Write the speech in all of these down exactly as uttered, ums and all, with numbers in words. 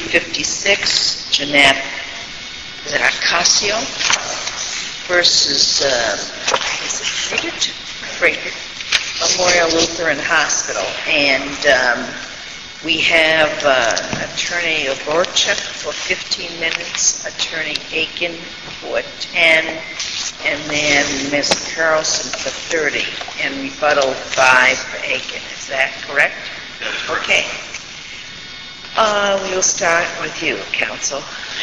fifty-six, Jeanette, is it Ocasio versus, uh, is it Frederick? Frederick Memorial Lutheran Hospital. And um, we have uh, Attorney Oborchuk for fifteen minutes, Attorney Aiken for ten, and then Miz Carlson for thirty, and rebuttal five for Aiken. Is that correct? Okay. Uh, we'll start with you, counsel.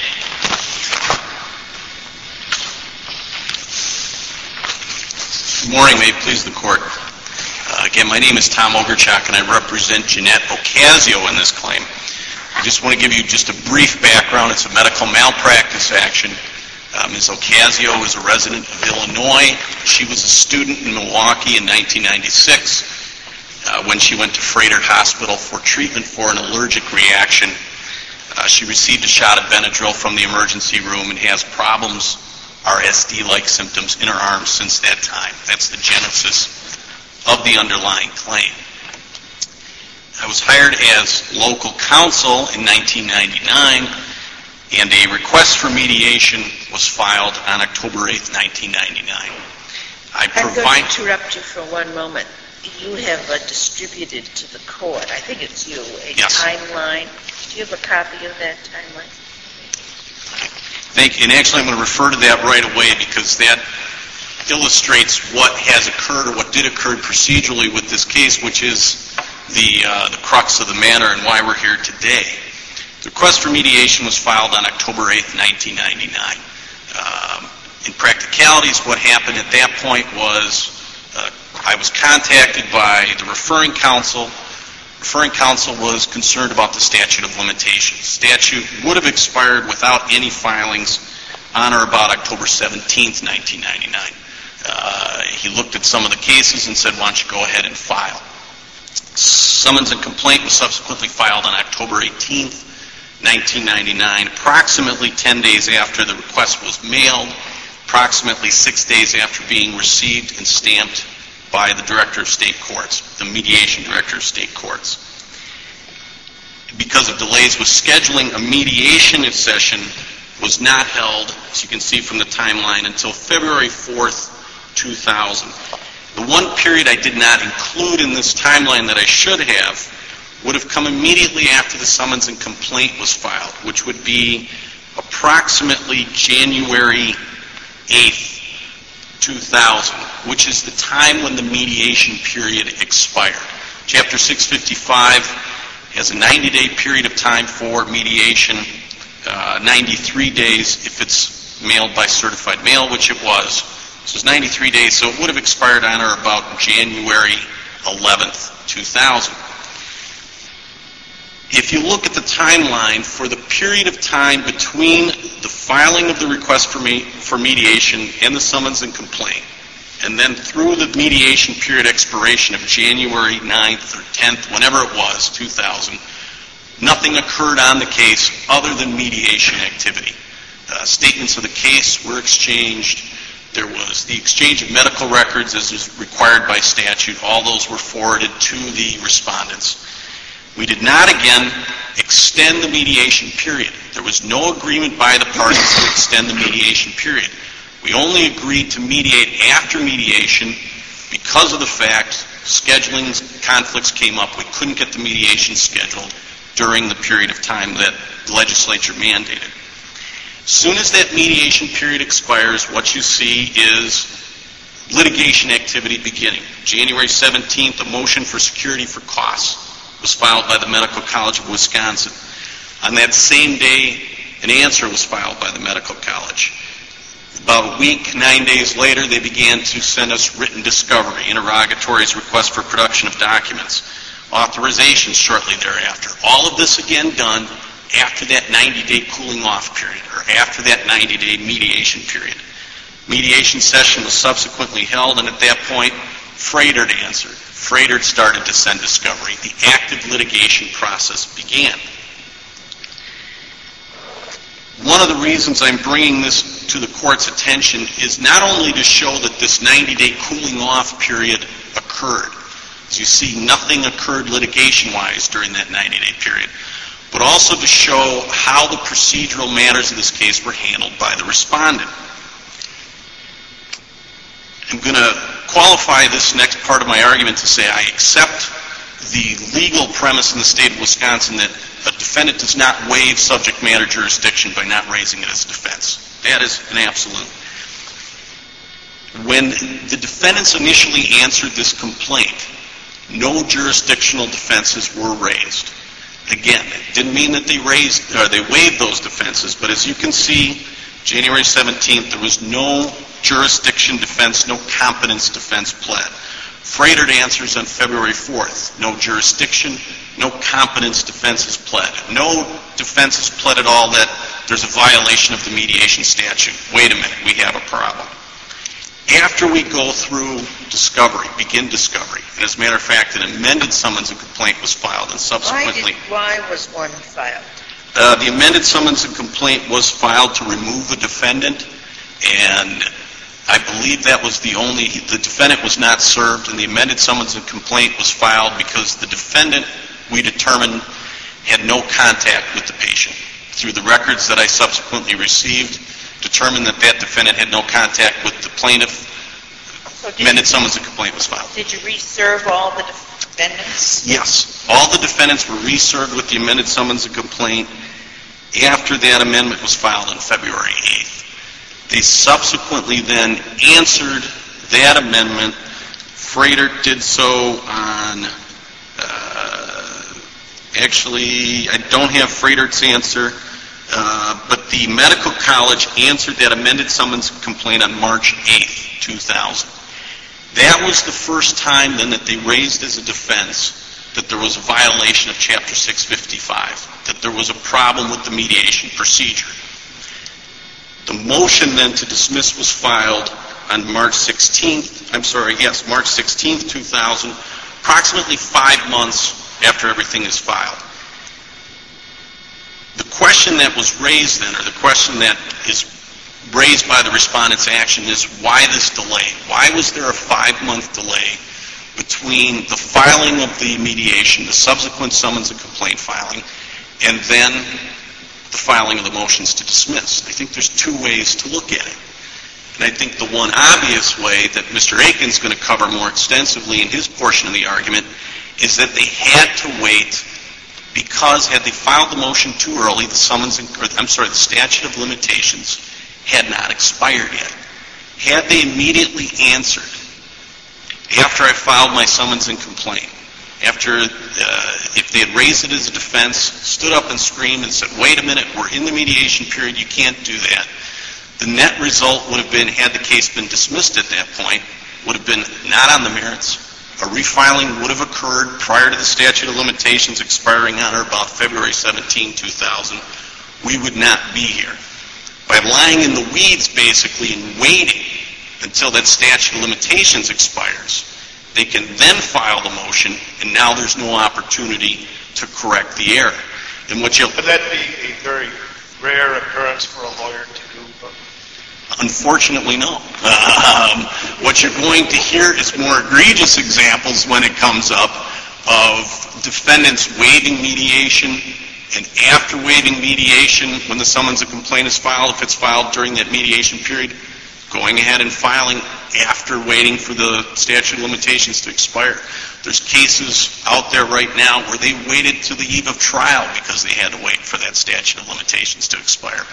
Good morning. May it please the court. Uh, again, my name is Tom Ogerchuk, and I represent Jeanette Ocasio in this claim. I just want to give you just a brief background. It's a medical malpractice action. Uh, Miz Ocasio is a resident of Illinois. She was a student in Milwaukee in nineteen ninety-six uh, when she went to Froedtert Hospital for treatment for an allergic reaction. Uh, she received a shot of Benadryl from the emergency room and has problems, R S D-like symptoms in her arms since that time. That's the genesis of the underlying claim. I was hired as local counsel in nineteen ninety-nine, and a request for mediation was filed on October eighth, nineteen ninety-nine. I I'm provide... going to interrupt you for one moment. You have uh, distributed to the court, I think it's you, a Yes. timeline. Do you have a copy of that timeline? Thank you. And actually, I'm going to refer to that right away because that illustrates what has occurred or what did occur procedurally with this case, which is the, uh, the crux of the matter and why we're here today. The request for mediation was filed on October eighth, nineteen ninety-nine. Um, in practicalities, what happened at that point was uh, I was contacted by the referring counsel. Referring counsel was concerned about the statute of limitations. Statute would have expired without any filings on or about October seventeenth, nineteen ninety-nine. Uh, he looked at some of the cases and said, why don't you go ahead and file. Summons and complaint was subsequently filed on October eighteenth, nineteen ninety-nine, approximately ten days after the request was mailed, approximately six days after being received and stamped by the Director of State Courts, the Mediation Director of State Courts. Because of delays with scheduling, a mediation session was not held, as you can see from the timeline, until February fourth, two thousand. The one period I did not include in this timeline that I should have would have come immediately after the summons and complaint was filed, which would be approximately January eighth, two thousand, which is the time when the mediation period expired. Chapter six fifty-five has a ninety-day period of time for mediation, uh, ninety-three days if it's mailed by certified mail, which it was. So it's ninety-three days, so it would have expired on or about January eleventh, two thousand. If you look at the timeline for the period of time between the filing of the request for, me, for mediation and the summons and complaint, and then through the mediation period expiration of January ninth or tenth, whenever it was, two thousand, nothing occurred on the case other than mediation activity. Uh, statements of the case were exchanged. There was the exchange of medical records as is required by statute. All those were forwarded to the respondents. We did not, again, extend the mediation period. There was no agreement by the parties to extend the mediation period. We only agreed to mediate after mediation because of the fact scheduling conflicts came up. We couldn't get the mediation scheduled during the period of time that the legislature mandated. As soon as that mediation period expires, what you see is litigation activity beginning. January seventeenth, a motion for security for costs was filed by the Medical College of Wisconsin. On that same day, an answer was filed by the Medical College. About a week, nine days later, they began to send us written discovery, interrogatories, requests for production of documents, authorizations shortly thereafter. All of this again done after that ninety-day cooling off period, or after that ninety-day mediation period. Mediation session was subsequently held, and at that point, Froedtert answered. Froedtert started to send discovery. The active litigation process began. One of the reasons I'm bringing this to the court's attention is not only to show that this ninety-day cooling off period occurred. As you see, nothing occurred litigation-wise during that ninety-day period. but also to show how the procedural matters of this case were handled by the respondent. I'm going to qualify this next part of my argument to say I accept the legal premise in the state of Wisconsin that a defendant does not waive subject matter jurisdiction by not raising it as a defense. That is an absolute. When the defendants initially answered this complaint, no jurisdictional defenses were raised. Again, it didn't mean that they raised or they waived those defenses, but as you can see, January seventeenth, there was no jurisdiction defense, no competence defense pled. Freighted answers on February fourth. No jurisdiction, no competence defense is pled. No defense is pled at all that there's a violation of the mediation statute. Wait a minute, we have a problem. After we go through discovery, begin discovery, and as a matter of fact, an amended summons and complaint was filed, and subsequently... Why, did, why was one filed? Uh, the amended summons and complaint was filed to remove a defendant, and I believe that was the only... The defendant was not served, and the amended summons and complaint was filed because the defendant, we determined, had no contact with the patient. Through the records that I subsequently received, determined that that defendant had no contact with the plaintiff. So amended summons and complaint was filed. Did you reserve all the defendants? Yes. All the defendants were reserved with the amended summons and complaint after that amendment was filed on February eighth. They subsequently then answered that amendment. Freighter did so on, uh, actually, I don't have Freighter's answer, uh, but the medical college answered that amended summons complaint on March eighth, two thousand. That was the first time then that they raised as a defense that there was a violation of Chapter six fifty-five, that there was a problem with the mediation procedure. The motion then to dismiss was filed on March sixteenth, I'm sorry, yes, March sixteenth, two thousand, approximately five months after everything is filed. The question that was raised then, or the question that is raised by the respondent's action is why this delay? Why was there a five-month delay between the filing of the mediation, the subsequent summons and complaint filing, and then the filing of the motions to dismiss? I think there's two ways to look at it. And I think the one obvious way that Mister Aiken's going to cover more extensively in his portion of the argument is that they had to wait because had they filed the motion too early, the summons, and, or, I'm sorry, the statute of limitations had not expired yet. Had they immediately answered after I filed my summons and complaint, after, uh, if they had raised it as a defense, stood up and screamed and said, wait a minute, we're in the mediation period, you can't do that, the net result would have been, had the case been dismissed at that point, would have been not on the merits. A refiling would have occurred prior to the statute of limitations expiring on or about February seventeenth, two thousand. We would not be here. By lying in the weeds, basically, and waiting until that statute of limitations expires, they can then file the motion, and now there's no opportunity to correct the error. And what you'll... Would that be a very rare occurrence for a lawyer to do? Unfortunately, no. Um, what you're going to hear is more egregious examples when it comes up of defendants waiving mediation, and after waiving mediation, when the summons and complaint is filed, if it's filed during that mediation period, going ahead and filing after waiting for the statute of limitations to expire. There's cases out there right now where they waited to the eve of trial because they had to wait for that statute of limitations to expire.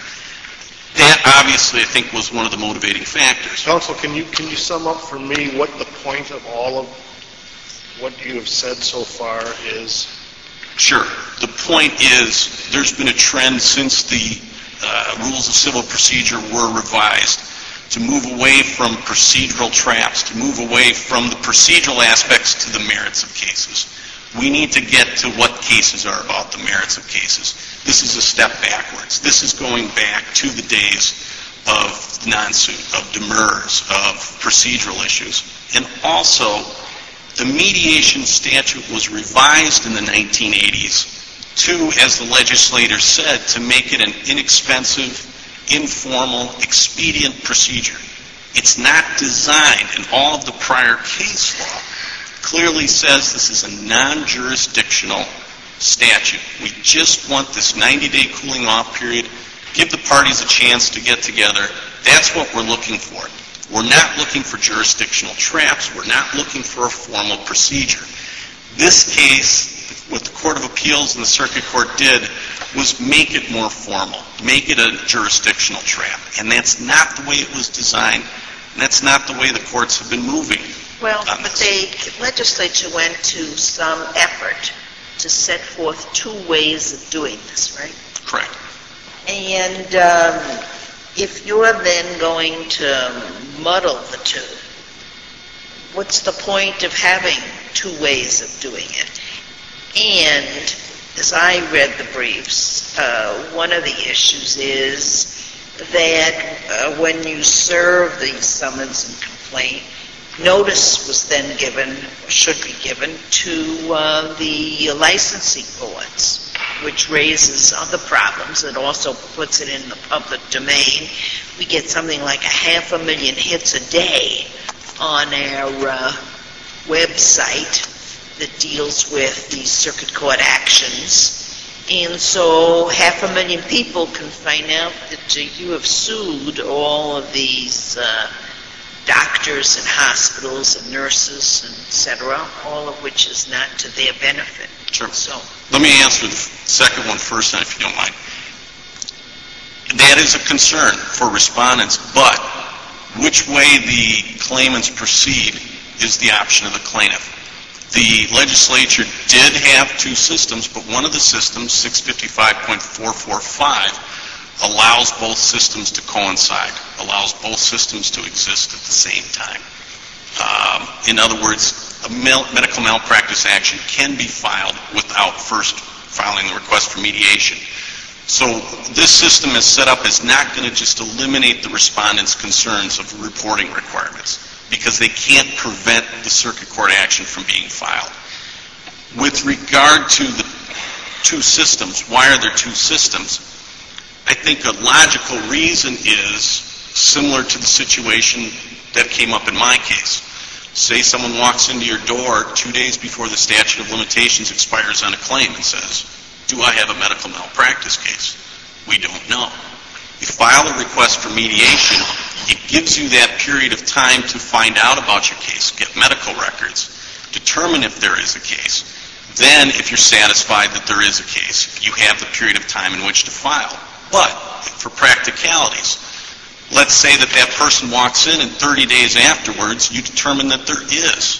That, obviously, I think, was one of the motivating factors. Counsel, can you can you sum up for me what the point of all of what you have said so far is? Sure. The point is there's been a trend since the uh, rules of civil procedure were revised to move away from procedural traps, to move away from the procedural aspects to the merits of cases. We need to get to what cases are about the merits of cases. This is a step backwards. This is going back to the days of non-suit, of demurs, of procedural issues. And also, the mediation statute was revised in the nineteen eighties to, as the legislator said, to make it an inexpensive, informal, expedient procedure. It's not designed, and all of the prior case law clearly says this is a non-jurisdictional statute. We just want this ninety-day cooling off period, give the parties a chance to get together. That's what we're looking for. We're not looking for jurisdictional traps. We're not looking for a formal procedure. This case, what the Court of Appeals and the Circuit Court did was make it more formal, make it a jurisdictional trap. And that's not the way it was designed, and that's not the way the courts have been moving. Well, but the legislature went to some effort to set forth two ways of doing this, right? Correct. And um, if you're then going to muddle the two, what's the point of having two ways of doing it? And as I read the briefs, uh, one of the issues is that uh, when you serve the summons and complaint, notice was then given, or should be given, to uh, the licensing boards, which raises other problems. It also puts it in the public domain. We get something like a half a million hits a day on our uh, website that deals with the circuit court actions. And so half a million people can find out that uh, you have sued all of these uh, doctors and hospitals and nurses, and et cetera, all of which is not to their benefit. Sure. So, let me answer the second one first, then, if you don't mind. That is a concern for respondents, but which way the claimants proceed is the option of the plaintiff. The legislature did have two systems, but one of the systems, six fifty-five point four four five, allows both systems to coincide, allows both systems to exist at the same time. Um, in other words, a mal- medical malpractice action can be filed without first filing the request for mediation. So this system is set up as not going to just eliminate the respondent's concerns of reporting requirements, because they can't prevent the circuit court action from being filed. With regard to the two systems, why are there two systems? I think a logical reason is similar to the situation that came up in my case. Say someone walks into your door two days before the statute of limitations expires on a claim and says, do I have a medical malpractice case? We don't know. You file a request for mediation. It gives you that period of time to find out about your case, get medical records, determine if there is a case. Then, if you're satisfied that there is a case, you have the period of time in which to file. But, for practicalities, let's say that that person walks in and thirty days afterwards, you determine that there is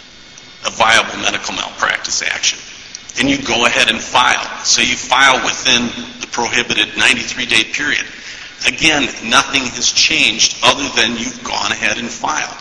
a viable medical malpractice action. And you go ahead and file. So you file within the prohibited ninety-three day period. Again, nothing has changed other than you've gone ahead and filed.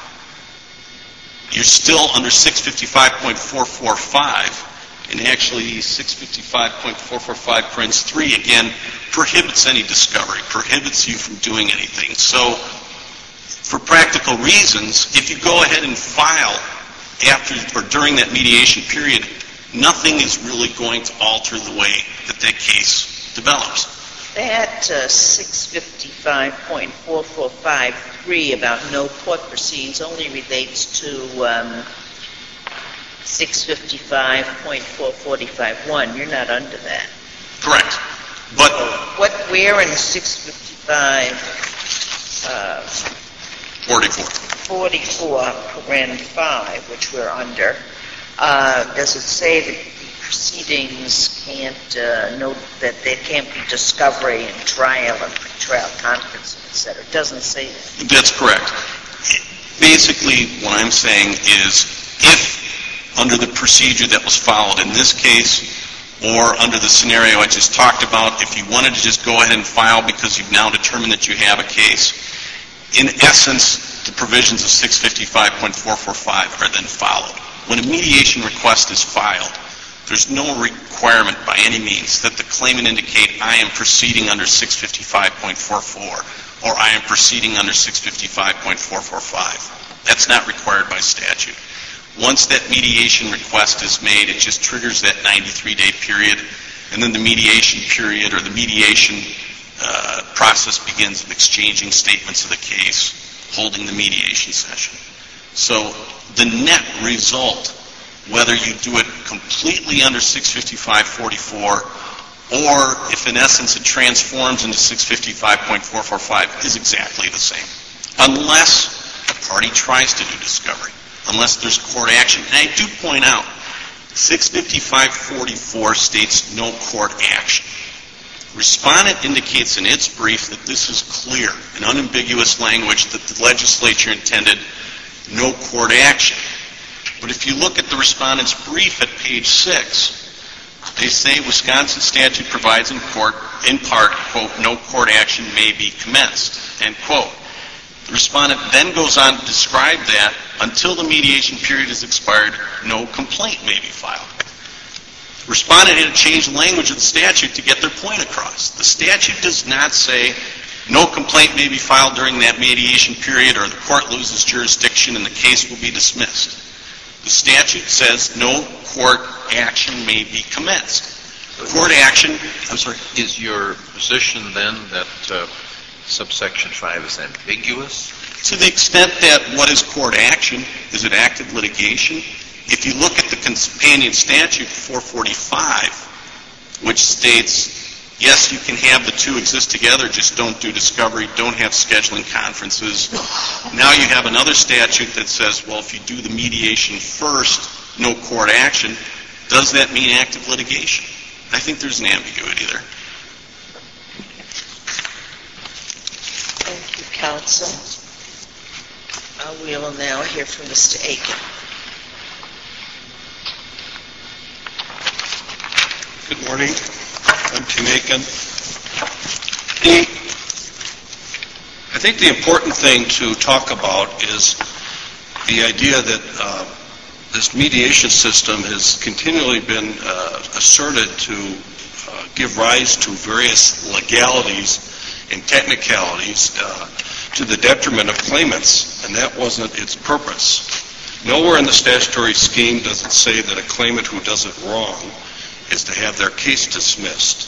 You're still under six fifty-five point four four five, and actually six fifty-five point four four five parens three, again, prohibits any discovery, prohibits you from doing anything. So, for practical reasons, if you go ahead and file after or during that mediation period, nothing is really going to alter the way that that case develops. That uh, six fifty-five point four four five three about no court proceedings only relates to um, six fifty-five point four four five one. You're not under that. Correct. But what? Where in six fifty-five uh, forty-four. forty-four, paren five, which we're under, uh, does it say that the proceedings can't uh, note that there can't be discovery and trial and trial conference, et cetera? It doesn't say that. That's correct. Basically, what I'm saying is, if under the procedure that was followed in this case, or under the scenario I just talked about, if you wanted to just go ahead and file because you've now determined that you have a case, in essence, the provisions of six fifty-five point four four five are then followed. When a mediation request is filed, there's no requirement by any means that the claimant indicate, I am proceeding under six fifty-five point four four, or I am proceeding under six fifty-five point four four five. That's not required by statute. Once that mediation request is made, it just triggers that ninety-three day period, and then the mediation period or the mediation uh, process begins with exchanging statements of the case, holding the mediation session. So the net result whether you do it completely under six fifty-five forty-four or if in essence it transforms into six fifty-five point four four five is exactly the same. Unless the party tries to do discovery, unless there's court action. And I do point out, six fifty-five forty-four states no court action. Respondent indicates in its brief that this is clear, an unambiguous language that the legislature intended no court action. But if you look at the respondent's brief at page six, they say Wisconsin statute provides in court, in part, quote, no court action may be commenced, end quote. The respondent then goes on to describe that until the mediation period is expired, no complaint may be filed. The respondent had to change the language of the statute to get their point across. The statute does not say no complaint may be filed during that mediation period or the court loses jurisdiction and the case will be dismissed. The statute says no court action may be commenced. Court action, I'm sorry. Is your position then that uh, subsection five is ambiguous? To the extent that what is court action? Is it active litigation? If you look at the companion statute four forty-five, which states, yes, you can have the two exist together, just don't do discovery, don't have scheduling conferences. Now you have another statute that says, well, if you do the mediation first, no court action. Does that mean active litigation? I think there's an ambiguity there. Thank you, counsel. Uh, we will now hear from Mister Aiken. Good morning. I'm Tim Aiken. The, I think the important thing to talk about is the idea that uh, this mediation system has continually been uh, asserted to uh, give rise to various legalities and technicalities uh, to the detriment of claimants, and that wasn't its purpose. Nowhere in the statutory scheme does it say that a claimant who does it wrong is to have their case dismissed.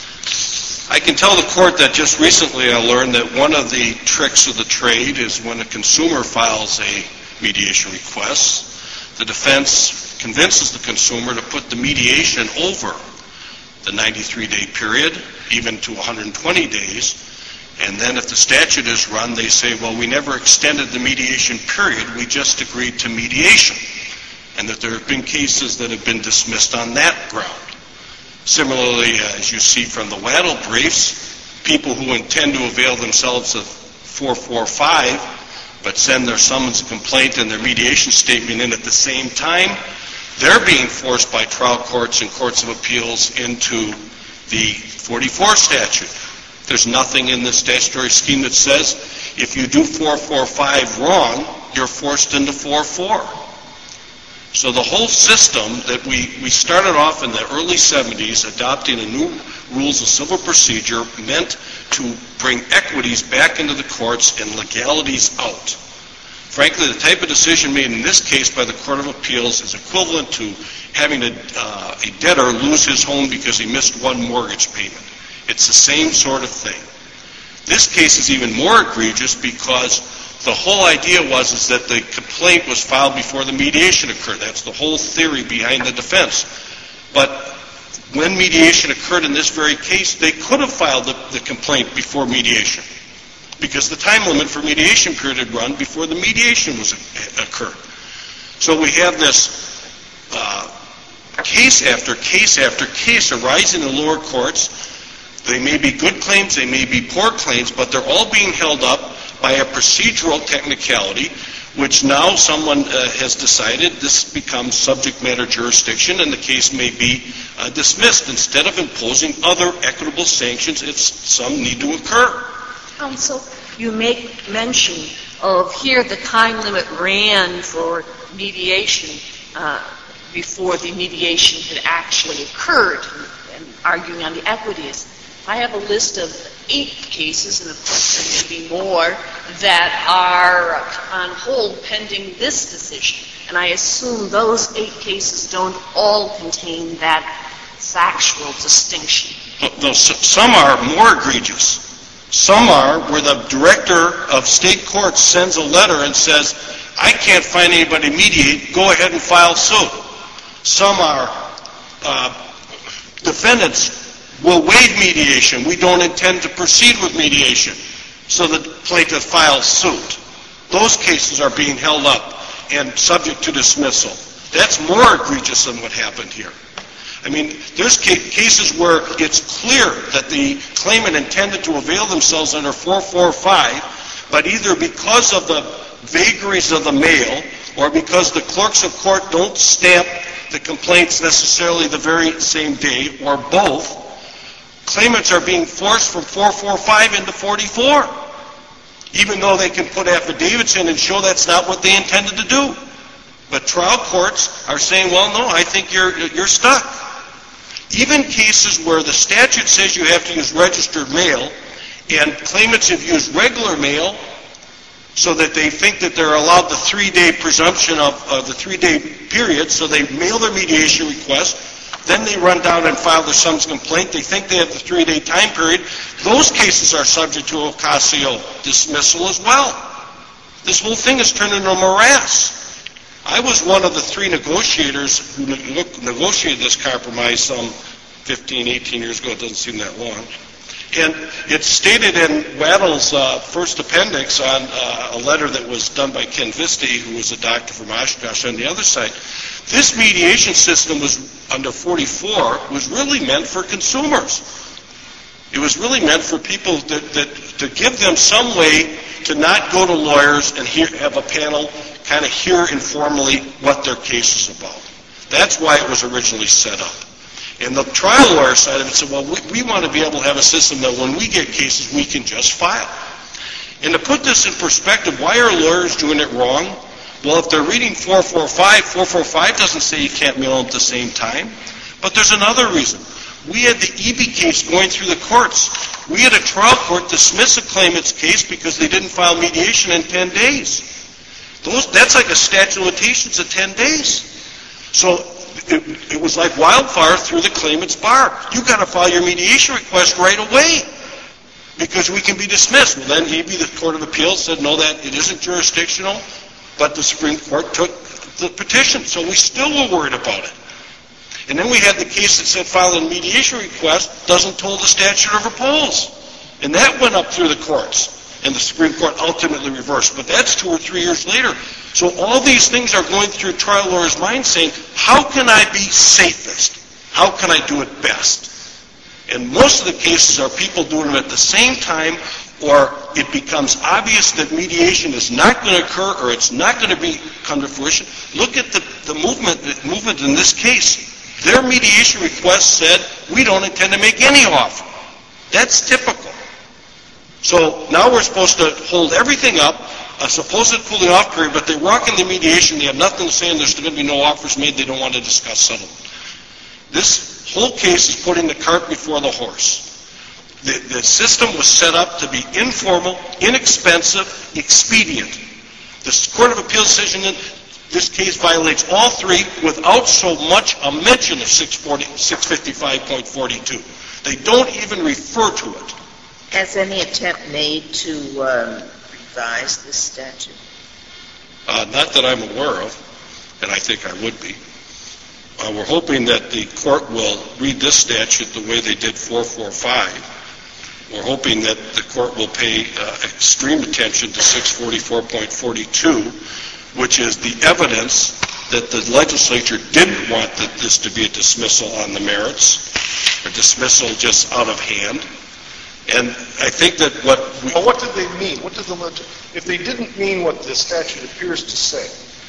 I can tell the court that just recently I learned that one of the tricks of the trade is when a consumer files a mediation request, the defense convinces the consumer to put the mediation over the ninety-three day period, even to one hundred twenty days, and then if the statute is run, they say, well, we never extended the mediation period, we just agreed to mediation, and that there have been cases that have been dismissed on that ground. Similarly, as you see from the Waddell briefs, people who intend to avail themselves of four forty-five but send their summons complaint and their mediation statement in at the same time, they're being forced by trial courts and courts of appeals into the forty-four statute. There's nothing in the statutory scheme that says if you do four forty-five wrong, you're forced into four four. So the whole system that we, we started off in the early seventies adopting a new rules of civil procedure meant to bring equities back into the courts and legalities out. Frankly, the type of decision made in this case by the Court of Appeals is equivalent to having a, uh, a debtor lose his home because he missed one mortgage payment. It's the same sort of thing. This case is even more egregious because the whole idea was is that the complaint was filed before the mediation occurred. That's the whole theory behind the defense. But when mediation occurred in this very case, they could have filed the, the complaint before mediation because the time limit for mediation period had run before the mediation was occurred. So we have this uh, case after case after case arising in lower courts. They may be good claims, they may be poor claims, but they're all being held up by a procedural technicality, which now someone uh, has decided this becomes subject matter jurisdiction and the case may be uh, dismissed instead of imposing other equitable sanctions if some need to occur. Counsel, you make mention of here the time limit ran for mediation uh, before the mediation had actually occurred, and arguing on the equities. I have a list of eight cases, and of course there may be more, that are on hold pending this decision. And I assume those eight cases don't all contain that factual distinction. Well, some are more egregious. Some are where the director of state courts sends a letter and says, I can't find anybody to mediate, go ahead and file suit. Some are uh, defendants will waive mediation. We don't intend to proceed with mediation. So the plaintiff files suit. Those cases are being held up and subject to dismissal. That's more egregious than what happened here. I mean, there's ca- cases where it's clear that the claimant intended to avail themselves under four forty-five, but either because of the vagaries of the mail or because the clerks of court don't stamp the complaints necessarily the very same day, or both, claimants are being forced from four forty-five into forty-four, even though they can put affidavits in and show that's not what they intended to do. But trial courts are saying, well, no, I think you're you're stuck. Even cases where the statute says you have to use registered mail, and claimants have used regular mail so that they think that they're allowed the three-day presumption of uh, the three-day period, so they mail their mediation request, then they run down and file their son's complaint. They think they have the three-day time period. Those cases are subject to Ocasio dismissal as well. This whole thing has turned into a morass. I was one of the three negotiators who ne- negotiated this compromise some fifteen, eighteen years ago. It doesn't seem that long. And it's stated in Waddell's uh, first appendix on uh, a letter that was done by Ken Visti, who was a doctor from Oshkosh on the other side. This mediation system was, under forty-four, was really meant for consumers. It was really meant for people that, that to give them some way to not go to lawyers and hear, have a panel kind of hear informally what their case is about. That's why it was originally set up. And the trial lawyer side of it said, well, we, we want to be able to have a system that when we get cases, we can just file. And to put this in perspective, why are lawyers doing it wrong? Well, if they're reading four forty-five, four forty-five doesn't say you can't mail them at the same time. But there's another reason. We had the E B case going through the courts. We had a trial court dismiss a claimant's case because they didn't file mediation in ten days. Those, that's like a statute of limitations of ten days. So it, it was like wildfire through the claimant's bar. You got to file your mediation request right away because we can be dismissed. Well, then E B, the Court of Appeals, said no, that it isn't jurisdictional, but the Supreme Court took the petition, so we still were worried about it. And then we had the case that said filing a mediation request doesn't toll the statute of repose. And that went up through the courts. And the Supreme Court ultimately reversed. But that's two or three years later. So all these things are going through a trial lawyer's mind saying, how can I be safest? How can I do it best? And most of the cases are people doing it at the same time, or it becomes obvious that mediation is not going to occur or it's not going to be come to fruition. Look at the, the movement the movement in this case. Their mediation request said, we don't intend to make any offer. That's typical. So now we're supposed to hold everything up, a supposed cooling off period, but they walk in the mediation, they have nothing to say, and there's going to be no offers made, they don't want to discuss settlement. This whole case is putting the cart before the horse. The, the system was set up to be informal, inexpensive, expedient. The Court of Appeals decision in this case violates all three without so much a mention of six fifty-five point forty-two. They don't even refer to it. Has any attempt made to um, revise this statute? Uh, not that I'm aware of, and I think I would be. Uh, we're hoping that the court will read this statute the way they did four forty-five. We're hoping that the court will pay uh, extreme attention to six forty-four point forty-two, which is the evidence that the legislature didn't want that this to be a dismissal on the merits, or dismissal just out of hand. And I think that what we... Well, what did they mean? What did the legis- If they didn't mean what the statute appears to say,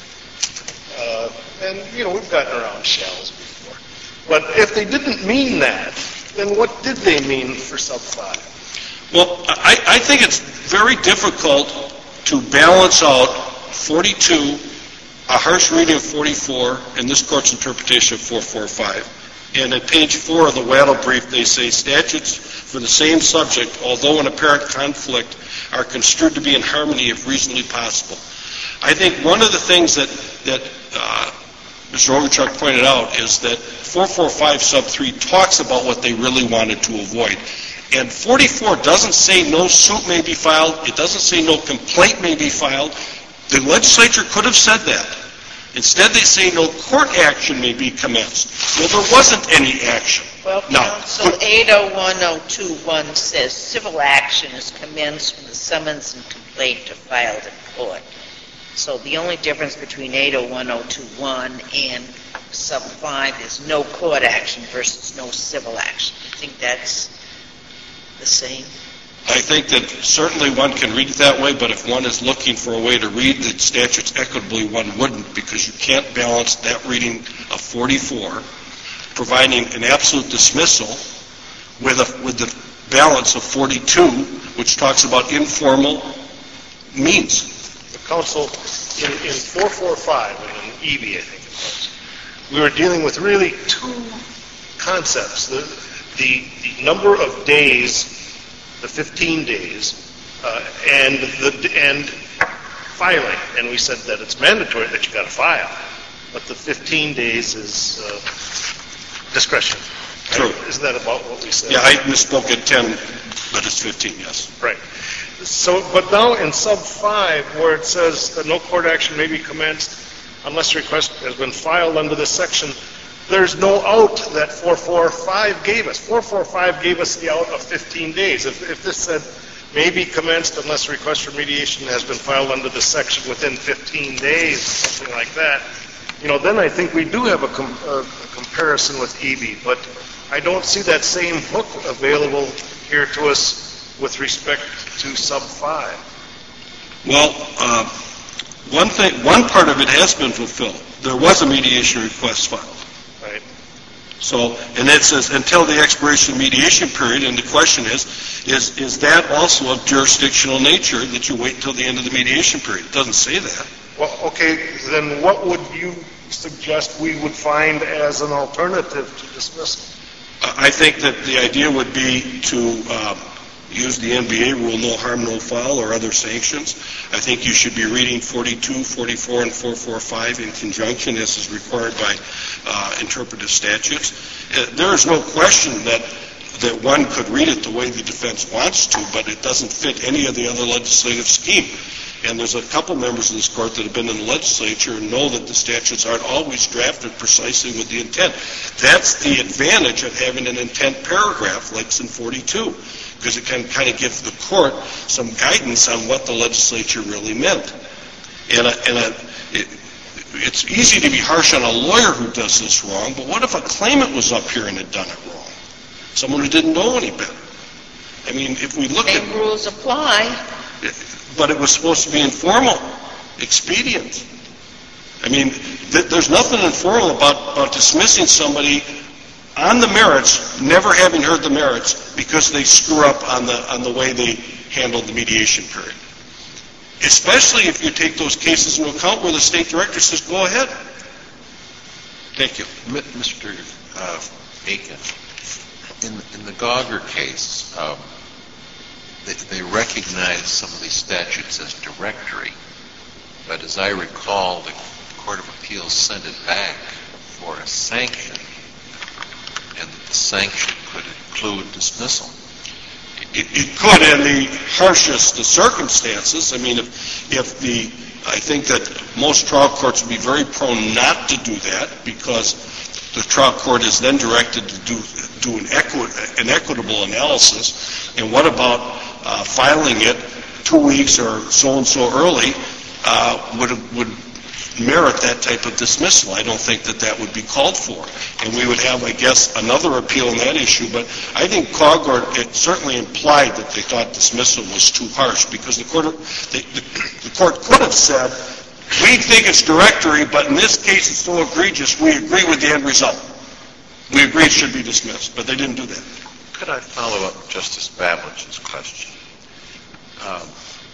uh, and, you know, we've gotten around shells before, but if they didn't mean that, then what did they mean for sub five? Well, I, I think it's very difficult to balance out forty-two, a harsh reading of forty-four, and this court's interpretation of four forty-five. And at page four of the Waddell brief, they say statutes for the same subject, although in apparent conflict, are construed to be in harmony if reasonably possible. I think one of the things that, that uh, Mister Overchuk pointed out is that four forty-five sub three talks about what they really wanted to avoid. And forty-four doesn't say no suit may be filed. It doesn't say no complaint may be filed. The legislature could have said that. Instead, they say no court action may be commenced. Well, there wasn't any action. Well, No. Counsel, eight oh one oh two one says civil action is commenced when the summons and complaint are filed in court. So the only difference between eight oh one oh two one and sub five is no court action versus no civil action. I think that's the same. I think that certainly one can read it that way, but if one is looking for a way to read the statutes equitably, one wouldn't, because you can't balance that reading of forty-four, providing an absolute dismissal, with a, with the balance of forty-two, which talks about informal means. The council, in, in four forty-five, and in E B, I think it was, we were dealing with really two concepts. The, the, the number of days, the fifteen days, uh, and the and filing. And we said that it's mandatory that you got to file, but the fifteen days is uh, discretion. True. Right? Isn't that about what we said? Yeah, I misspoke at ten, but it's fifteen, yes. Right. So, but now in sub five, where it says that no court action may be commenced unless request has been filed under this section, there's no out that four forty-five gave us. four forty-five gave us the out of fifteen days. If, if this said may be commenced unless request for mediation has been filed under this section within fifteen days, something like that, you know, then I think we do have a, com- a, a comparison with E B. But I don't see that same hook available here to us with respect to sub five. Well, uh, one thing, one part of it has been fulfilled. There was a mediation request filed. Right. So, and it says until the expiration of mediation period, and the question is, is, is that also of jurisdictional nature that you wait until the end of the mediation period? It doesn't say that. Well, okay, then what would you suggest we would find as an alternative to dismissal? I think that the idea would be to um, use the N B A rule, no harm, no foul, or other sanctions. I think you should be reading forty-two, forty-four, and four forty-five in conjunction, as is required by uh, interpretive statutes. Uh, there is no question that that one could read it the way the defense wants to, but it doesn't fit any of the other legislative scheme. And there's a couple members of this court that have been in the legislature and know that the statutes aren't always drafted precisely with the intent. That's the advantage of having an intent paragraph like in forty-two, because it can kind of give the court some guidance on what the legislature really meant. And, a, and a, it, it's easy to be harsh on a lawyer who does this wrong, but what if a claimant was up here and had done it wrong? Someone who didn't know any better. I mean, if we look Same at... rules apply. But it was supposed to be informal, expedient. I mean, th- there's nothing informal about, about dismissing somebody on the merits, never having heard the merits, because they screw up on the on the way they handled the mediation period. Especially if you take those cases into account where the state director says, go ahead. Thank you. Mister Uh, Aiken, in, in the Gauger case, um, they, they recognize some of these statutes as directory, but as I recall, the Court of Appeals sent it back for a sanction, and the sanction could include dismissal. It, it could, in the harshest of circumstances. I mean, if, if the, I think that most trial courts would be very prone not to do that, because the trial court is then directed to do do an, equi- an equitable analysis. And what about uh, filing it two weeks or so and so early uh, would would merit that type of dismissal? I don't think that that would be called for. And we would have, I guess, another appeal on that issue. But I think Cogor, it certainly implied that they thought dismissal was too harsh, because the court, the, the, the court could have said, we think it's directory, but in this case it's so egregious, we agree with the end result. We agree it should be dismissed, but they didn't do that. Could I follow up Justice Babinch's question? Um,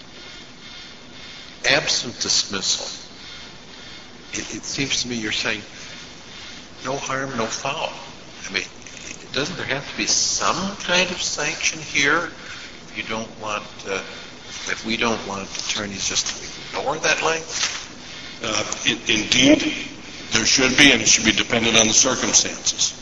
absent dismissal, it, it seems to me you're saying no harm, no foul. I mean, doesn't there have to be some kind of sanction here if you don't want, uh, if we don't want attorneys just to ignore that language? Uh, in, indeed, there should be, and it should be dependent on the circumstances,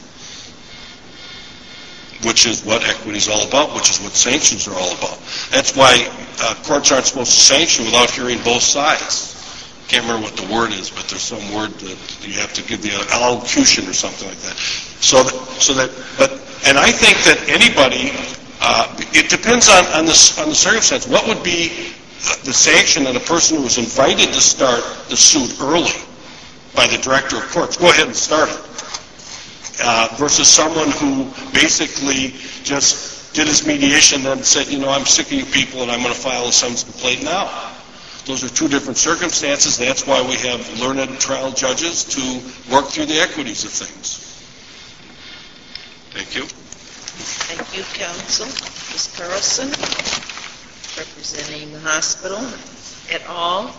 which is what equity is all about, which is what sanctions are all about. That's why uh, courts aren't supposed to sanction without hearing both sides. can't remember what the word is, but there's some word that you have to give the allocution or something like that. So that, so that, but, and I think that anybody, uh, it depends on, on the, on the circumstance. What would be the sanction on a person who was invited to start the suit early by the director of courts? Go ahead and start it. Uh, versus someone who basically just did his mediation and then said, you know, I'm sick of you people and I'm going to file a summons complaint now. Those are two different circumstances. That's why we have learned trial judges to work through the equities of things. Thank you. Thank you, counsel. Miz Carlson, representing the hospital, et al.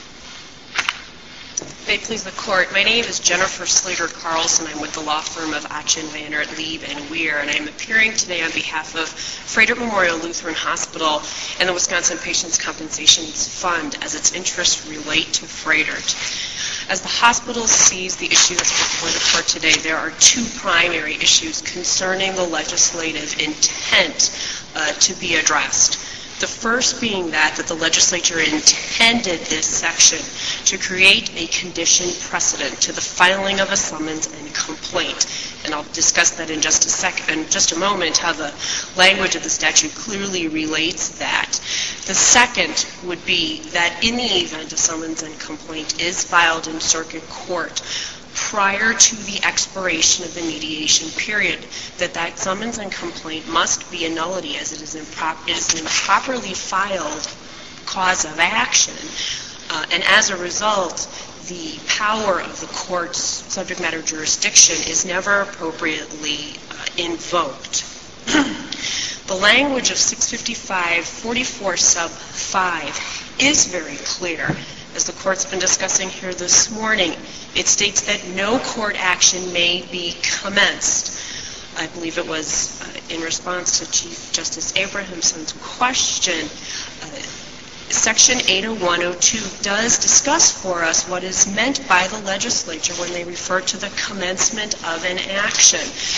May it please the Court. My name is Jennifer Slater Carlson. I'm with the law firm of Achen, Vanert, Lieb, and Weir, and I'm appearing today on behalf of Froedtert Memorial Lutheran Hospital and the Wisconsin Patients' Compensation Fund as its interests relate to Froedtert. As the hospital sees the issue that's before the Court today, there are two primary issues concerning the legislative intent uh, to be addressed. The first being that, that the legislature intended this section to create a condition precedent to the filing of a summons and complaint. And I'll discuss that in just a second, in just a moment, how the language of the statute clearly relates that. The second would be that in the event a summons and complaint is filed in circuit court prior to the expiration of the mediation period, that that summons and complaint must be a nullity as it is, impro- it is an improperly filed cause of action. Uh, and as a result, the power of the court's subject matter jurisdiction is never appropriately uh, invoked. The language of six fifty-five forty-four sub five is very clear. As the Court's been discussing here this morning, it states that no court action may be commenced. I believe it was uh, in response to Chief Justice Abrahamson's question. Uh, Section eight oh one oh two does discuss for us what is meant by the legislature when they refer to the commencement of an action.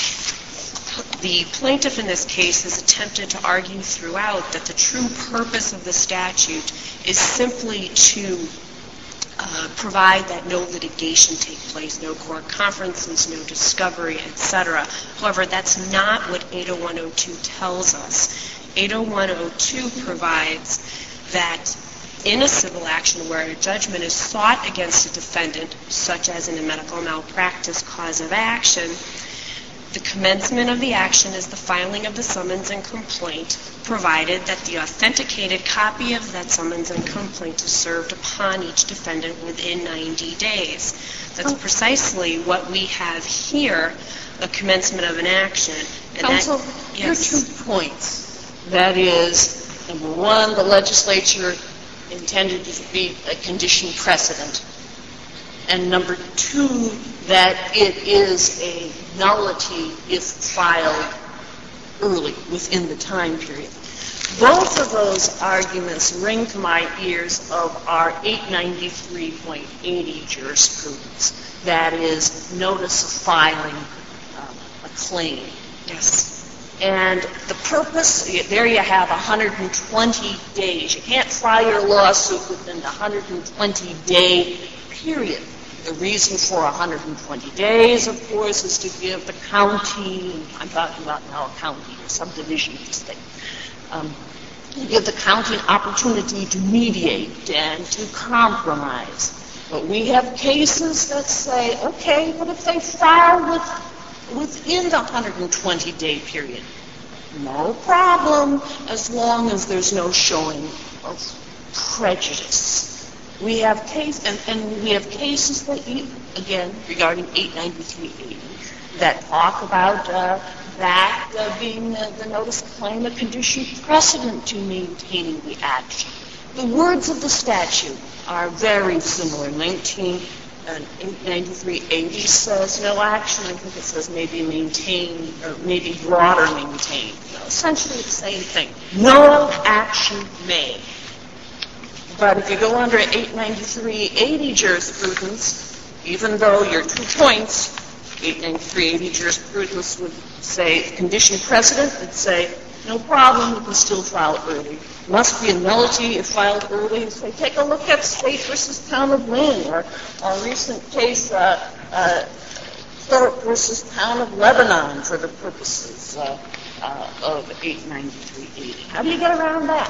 The plaintiff in this case has attempted to argue throughout that the true purpose of the statute is simply to uh, provide that no litigation take place, no court conferences, no discovery, et cetera. However, that's not what eight oh one oh two tells us. eight oh one oh two provides that in a civil action where a judgment is sought against a defendant, such as in a medical malpractice cause of action, the commencement of the action is the filing of the summons and complaint, provided that the authenticated copy of that summons and complaint is served upon each defendant within ninety days. That's precisely what we have here, a commencement of an action. And Counsel, that, there yes. are two points. That is, number one, the legislature intended to be a condition precedent. And number two, that it is a nullity if filed early, within the time period. Both of those arguments ring to my ears of our eight ninety-three point eighty jurisprudence. That is, notice of filing um, a claim. Yes. And the purpose, there you have one hundred twenty days. You can't file your lawsuit within the one hundred twenty day period. The reason for one hundred twenty days, of course, is to give the county, I'm talking about now a county, a subdivision of the state, um, give the county an opportunity to mediate and to compromise. But we have cases that say, okay, what if they file with, within the one hundred twenty day period? No problem, as long as there's no showing of prejudice. We have case and, and we have cases that you, again, regarding eight ninety-three eighty, that talk about uh, that uh, being uh, the notice of claim a condition precedent to maintaining the action. The words of the statute are very similar. nineteen and eight ninety-three eighty says no action. I think it says maybe maintain or maybe broader maintain. You know, essentially the same thing. No action may. But if you go under eight ninety-three eighty jurisprudence, even though your two points, eight ninety-three eighty jurisprudence would say condition precedent, would say no problem, you can still file early. Must be a nullity if filed early. Say, take a look at State versus Town of Lynn, or our recent case, uh, uh, Thorpe versus Town of Lebanon, for the purposes uh, uh, of eight ninety-three eighty. How do you get around that?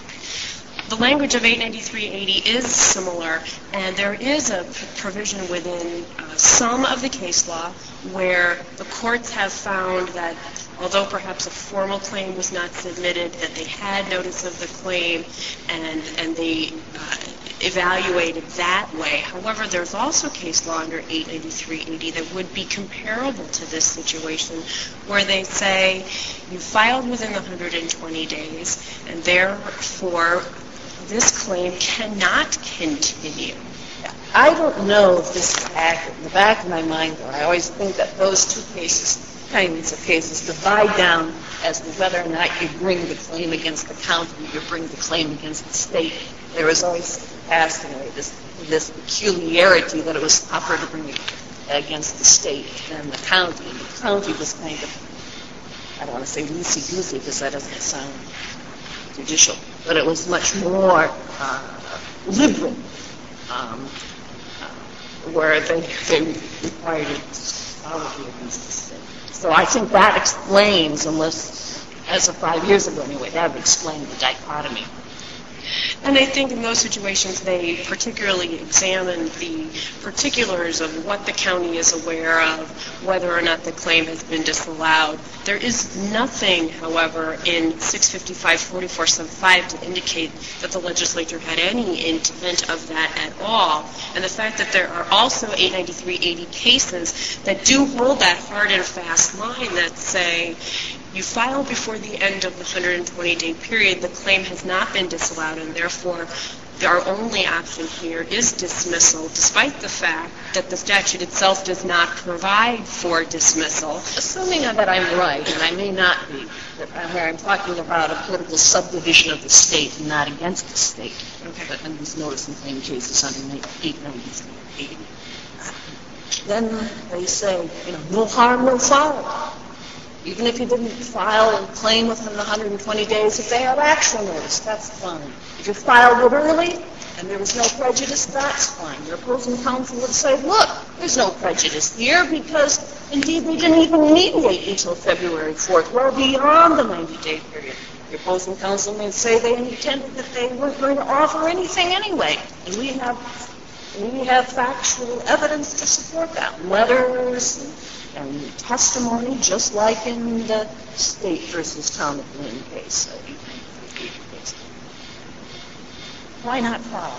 The language of eight ninety-three eighty is similar, and there is a provision within uh, some of the case law where the courts have found that although perhaps a formal claim was not submitted, that they had notice of the claim and, and they uh, evaluated that way. However, there's also case law under eight ninety-three eighty that would be comparable to this situation, where they say you filed within the one hundred twenty days, and therefore this claim cannot continue. I don't know if this is accurate. In the back of my mind, though, I always think that those two cases, kinds of cases, divide down as to whether or not you bring the claim against the county or you bring the claim against the state. There was always past anyway, this, this peculiarity that it was tougher to bring it against the state than the county. And the county was kind of, I don't want to say loosey-goosey because that doesn't sound judicial, but it was much more uh, liberal, um, uh, where they, they required it solidly against the state. So I think that explains, unless, as of five years ago anyway, that would explain the dichotomy. And I think in those situations they particularly examine the particulars of what the county is aware of, whether or not the claim has been disallowed. There is nothing, however, in six fifty-five forty-four sub five to indicate that the legislature had any intent of that at all. And the fact that there are also eight ninety-three eighty cases that do hold that hard and fast line that say, you file before the end of the one hundred twenty day period, the claim has not been disallowed, and therefore our only option here is dismissal, despite the fact that the statute itself does not provide for dismissal. Assuming that I'm right, and I may not be, where I'm talking about a political subdivision of the state and not against the state. Okay. But in these notice and claim cases under eight ninety-three eighty. Then they say, you know, no harm, no foul. Even if you didn't file a claim within the one hundred twenty days, if they have actual notice, that's fine. If you filed it early and there was no prejudice, that's fine. Your opposing counsel would say, look, there's no prejudice here because, indeed, they didn't even mediate until February fourth, well beyond the ninety day period. Your opposing counsel may say they intended that they weren't going to offer anything anyway. And we have, we have factual evidence to support that. Letters and and testimony, just like in the State versus Town of Lynn case. Uh, case. Why not follow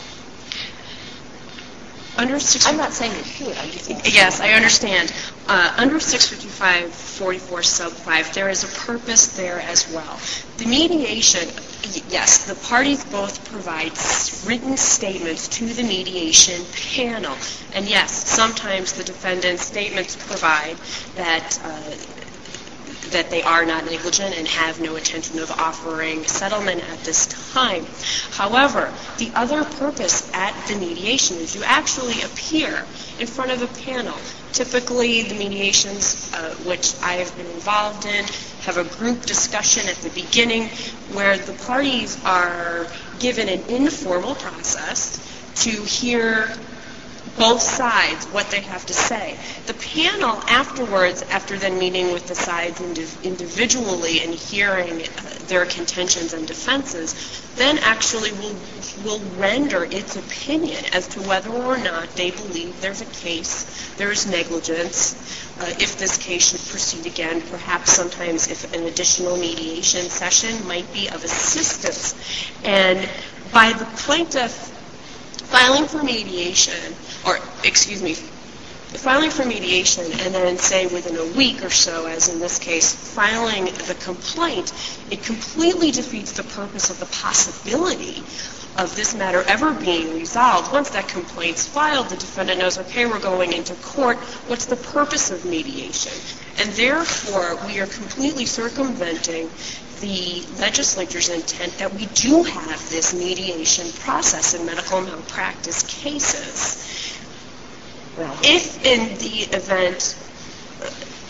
that? Under six, I'm not saying you should. I just think yes, I understand. Uh, under six fifty-five forty-four sub five, there is a purpose there as well. The mediation, yes, the parties both provide written statements to the mediation panel. And yes, sometimes the defendant's statements provide that uh, that they are not negligent and have no intention of offering settlement at this time. However, the other purpose at the mediation is you actually appear in front of a panel. Typically, the mediations, uh, which I have been involved in, have a group discussion at the beginning where the parties are given an informal process to hear both sides, what they have to say. The panel afterwards, after then meeting with the sides indiv- individually and hearing uh, their contentions and defenses, then actually will will render its opinion as to whether or not they believe there's a case, there is negligence, uh, if this case should proceed again, perhaps sometimes if an additional mediation session might be of assistance. And by the plaintiff filing for mediation, or excuse me, filing for mediation and then say within a week or so, as in this case, filing the complaint, it completely defeats the purpose of the possibility of this matter ever being resolved. Once that complaint's filed, the defendant knows, okay, we're going into court. What's the purpose of mediation? And therefore, we are completely circumventing the legislature's intent that we do have this mediation process in medical malpractice cases. Well, if in the event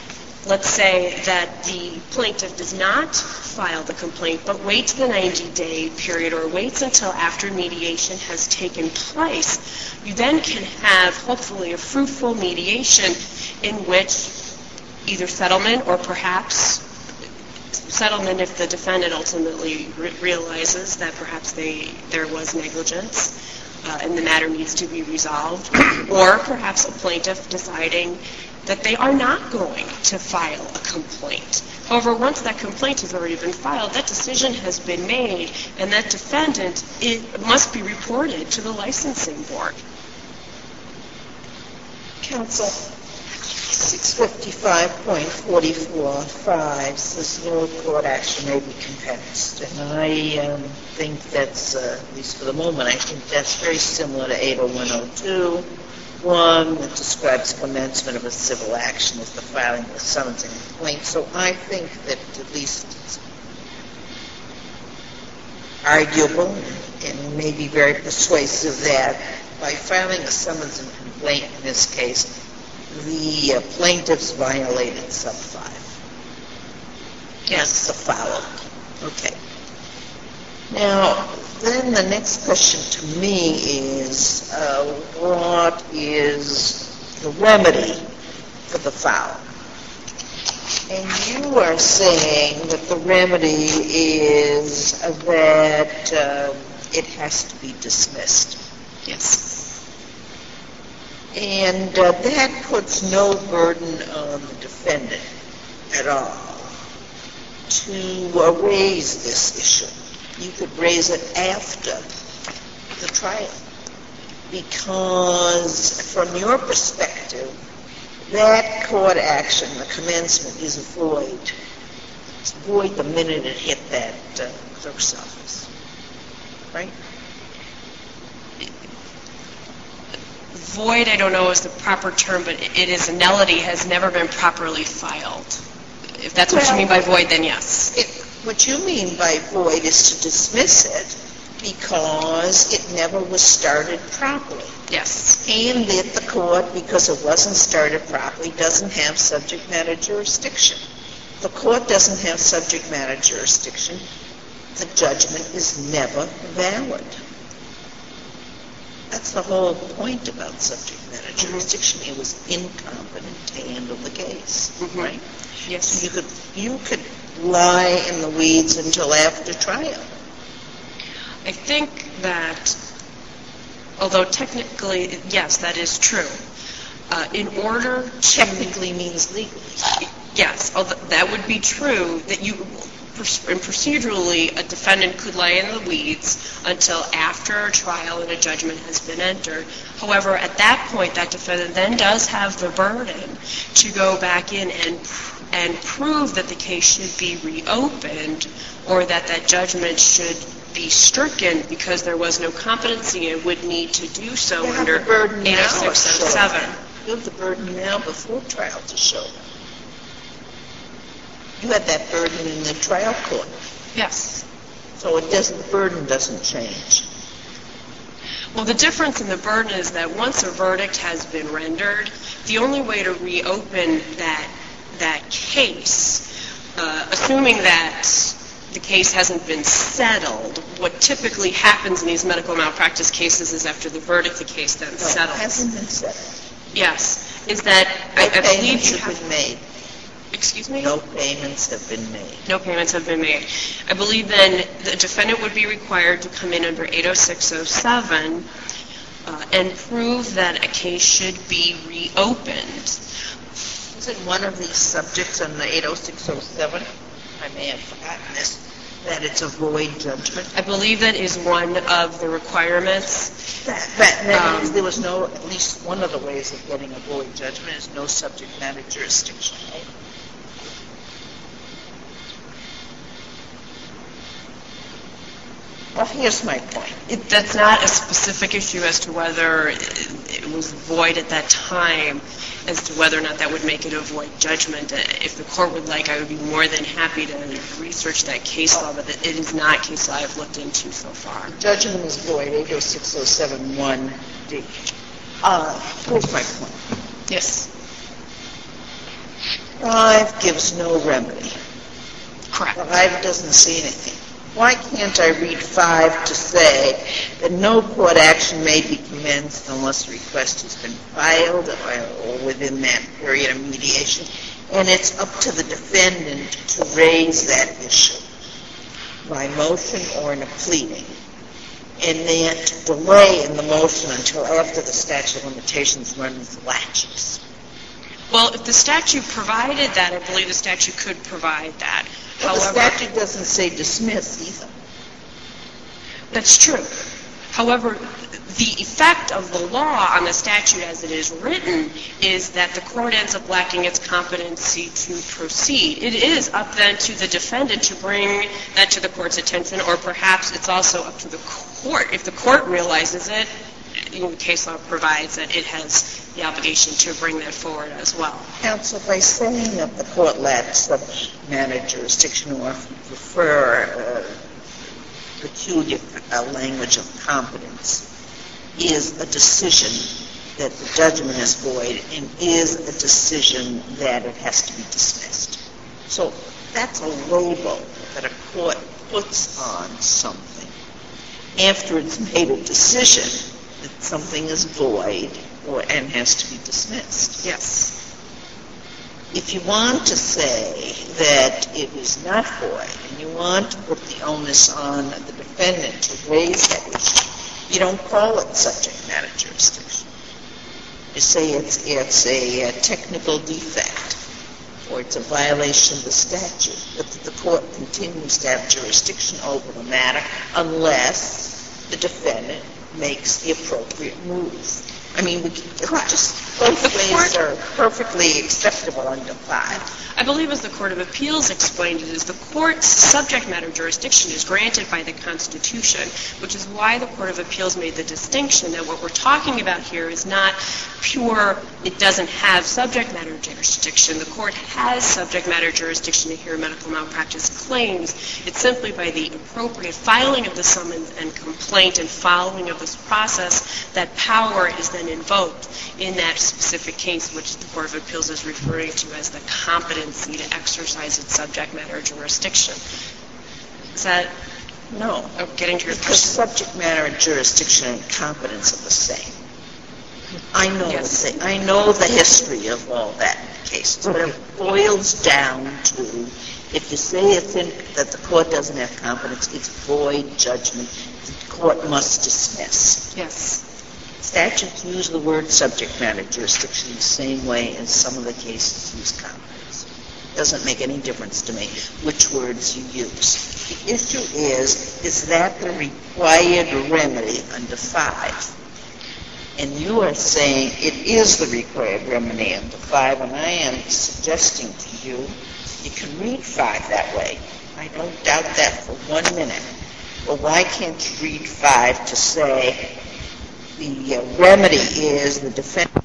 let's say that the plaintiff does not file the complaint, but waits the ninety-day period or waits until after mediation has taken place, you then can have, hopefully, a fruitful mediation in which either settlement or perhaps settlement if the defendant ultimately re- realizes that perhaps they, there was negligence uh, and the matter needs to be resolved, or perhaps a plaintiff deciding that they are not going to file a complaint. However, once that complaint has already been filed, that decision has been made, and that defendant it must be reported to the licensing board. Counsel, six fifty-five point four five says no court action may be commenced. And I um, think that's, uh, at least for the moment, I think that's very similar to eight oh one oh two. One that describes commencement of a civil action as the filing of a summons and complaint. So I think that at least it's arguable and maybe very persuasive that by filing a summons and complaint in this case, the uh, plaintiffs violated sub five. Yes, the follow. Okay. Now, then the next question to me is, uh, what is the remedy for the foul? And you are saying that the remedy is that uh, it has to be dismissed. Yes. And uh, that puts no burden on the defendant at all to uh, raise this issue. You could raise it after the trial, because from your perspective, that court action, the commencement, is void. It's void the minute it hit that uh, clerk's office, right? Void, I don't know is the proper term, but it is a nullity, has never been properly filed. If that's what well, you mean by void, then yes. It, what you mean by void is to dismiss it because it never was started properly. Yes. And that the court, because it wasn't started properly, doesn't have subject matter jurisdiction. The court doesn't have subject matter jurisdiction. The judgment is never valid. That's the whole point about subject matter jurisdiction. It was incompetent to handle the case, mm-hmm. right? Yes. You could you could lie in the weeds until after trial. I think that, although technically, yes, that is true. Uh, in order to... Technically means legally. Yes, although that would be true, that you, and procedurally, a defendant could lie in the weeds until after a trial and a judgment has been entered. However, at that point, that defendant then does have the burden to go back in and and prove that the case should be reopened or that that judgment should be stricken because there was no competency and would need to do so under eight oh six oh seven. You have the burden now before trial to show them. You had that burden in the trial court. Yes. So it doesn't, the burden doesn't change. Well, the difference in the burden is that once a verdict has been rendered, the only way to reopen that that case, uh, assuming that the case hasn't been settled, what typically happens in these medical malpractice cases is after the verdict, the case then no, settles. It hasn't been settled. Yes. Is that, no I, I believe payments you have have... been made. Excuse me? No payments have been made. No payments have been made. I believe then the defendant would be required to come in under eight oh six oh seven uh, and prove that a case should be reopened. Isn't one of these subjects on the eight oh six oh seven, I may have forgotten this, that it's a void judgment? I believe that is one of the requirements. That, that, that Um, means there was no, at least one of the ways of getting a void judgment is no subject matter jurisdiction, right? Well, here's my point. It, that's not a specific issue as to whether it, it was void at that time, as to whether or not that would make it a void judgment. If the court would like, I would be more than happy to research that case law, but it is not case law I've looked into so far. Judgment is void, eight oh six oh seven one D. Uh, here's my point. Yes. five gives no remedy. Correct. Five doesn't say anything. Why can't I read five to say that no court action may be commenced unless a request has been filed or, or within that period of mediation, and it's up to the defendant to raise that issue by motion or in a pleading, and that delay in the motion until after the statute of limitations runs latches? Well, if the statute provided that, I believe the statute could provide that. Well, However, the statute doesn't say dismiss either. that's true. However, the effect of the law on the statute as it is written is that the court ends up lacking its competency to proceed. It is up then to the defendant to bring that to the court's attention, or perhaps it's also up to the court. If the court realizes it, the case law provides that it has the obligation to bring that forward as well. Counsel, by saying that the court lacks subject matter jurisdiction, or if you prefer uh, peculiar uh, language of competence, is a decision that the judgment is void and is a decision that it has to be dismissed. So that's a label that a court puts on something after it's made a decision that something is void or and has to be dismissed. Yes. If you want to say that it is not void and you want to put the onus on the defendant to raise that issue, you don't call it subject matter jurisdiction. You say it's, it's a, a technical defect or it's a violation of the statute, but the court continues to have jurisdiction over the matter unless the defendant makes the appropriate move. I mean, we can, just both ways are perfectly acceptable under five. I believe, as the Court of Appeals explained it, is the court's subject matter jurisdiction is granted by the Constitution, which is why the Court of Appeals made the distinction that what we're talking about here is not pure, it doesn't have subject matter jurisdiction. The court has subject matter jurisdiction to hear medical malpractice claims. It's simply by the appropriate filing of the summons and complaint and following of this process that power is then invoked in that specific case, which the Court of Appeals is referring to as the competency to exercise its subject matter jurisdiction. Is that no? Oh, getting to your because question. Subject matter jurisdiction and competence are the same. I know Yes. the, I know the history of all that cases, but it boils down to if you say it's in, that the court doesn't have competence, it's void judgment. The court must dismiss. Yes. Statutes use the word subject matter jurisdiction the same way as some of the cases use competence. It doesn't make any difference to me which words you use. The issue is, is that the required remedy under five? And you are saying it is the required remedy under five, and I am suggesting to you you can read five that way. I don't doubt that for one minute. But why can't you read five to say the uh, remedy is the defendant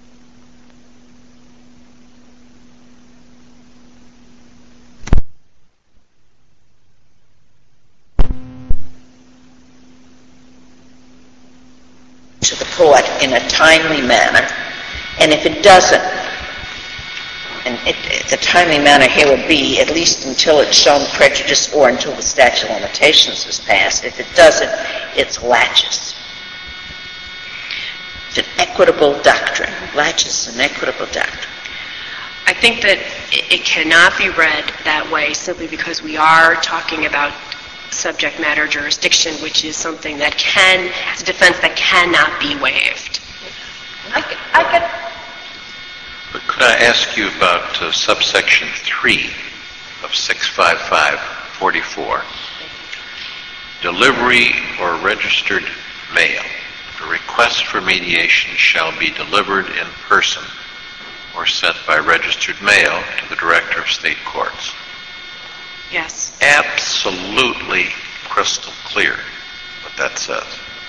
to the court in a timely manner, and if it doesn't, and it, it, the timely manner here would be at least until it's shown prejudice or until the statute of limitations is passed. If it doesn't, it's laches. It's an equitable doctrine. Laches is an equitable doctrine. I think that it cannot be read that way simply because we are talking about subject matter jurisdiction, which is something that can, it's a defense that cannot be waived. I could, I could But could I ask you about uh, subsection three of six fifty-five forty-four? Delivery or registered mail. A request for mediation shall be delivered in person or sent by registered mail to the Director of State Courts. Yes. Absolutely crystal clear what that says.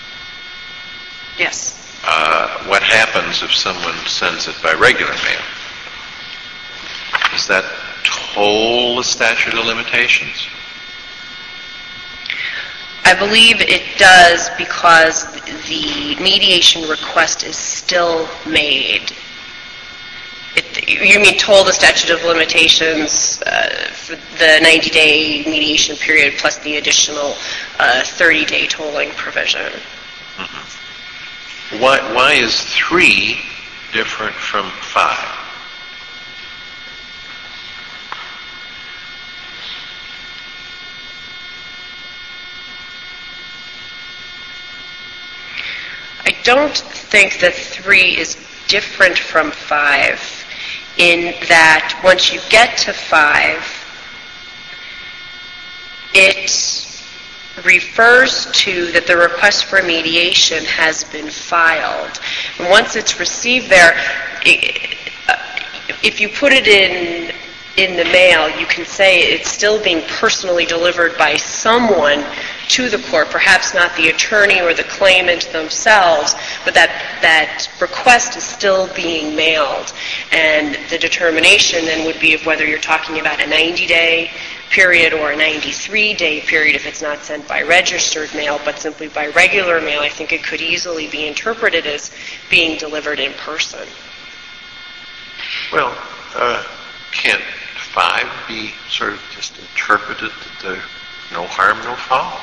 Yes. Uh, what happens if someone sends it by regular mail? Does that toll the statute of limitations? I believe it does because the mediation request is still made. It, You mean toll the statute of limitations uh, for the ninety-day mediation period plus the additional uh, thirty-day tolling provision? Mm-hmm. Why, why is three different from five? I don't think that three is different from five in that once you get to five, it refers to that the request for mediation has been filed. And once it's received there, if you put it in in the mail, you can say it's still being personally delivered by someone to the court, perhaps not the attorney or the claimant themselves, but that that request is still being mailed. And the determination then would be of whether you're talking about a ninety-day period or a ninety-three day period if it's not sent by registered mail, but simply by regular mail. I think it could easily be interpreted as being delivered in person. Well, uh, can't five be sort of just interpreted that there's no harm, no foul?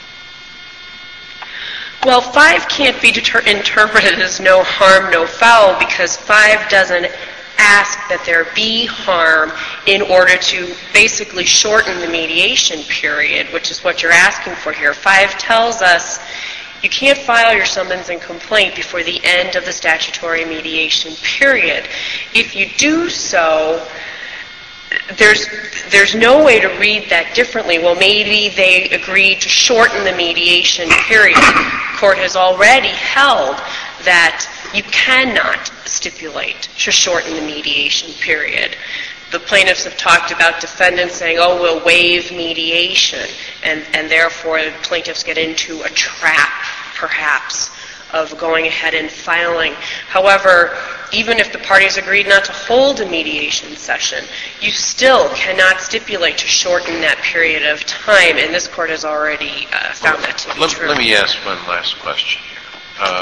Well, five can't be deter- interpreted as no harm, no foul, because five doesn't ask that there be harm in order to basically shorten the mediation period, which is what you're asking for here. Five tells us you can't file your summons and complaint before the end of the statutory mediation period. If you do so, There's there's no way to read that differently. Well, maybe they agreed to shorten the mediation period. The court has already held that you cannot stipulate to shorten the mediation period. The plaintiffs have talked about defendants saying, oh, we'll waive mediation, and, and therefore plaintiffs get into a trap, perhaps, of going ahead and filing. However, even if the parties agreed not to hold a mediation session, you still cannot stipulate to shorten that period of time, and this court has already uh, found that to be let, true. Let me ask one last question here. Uh,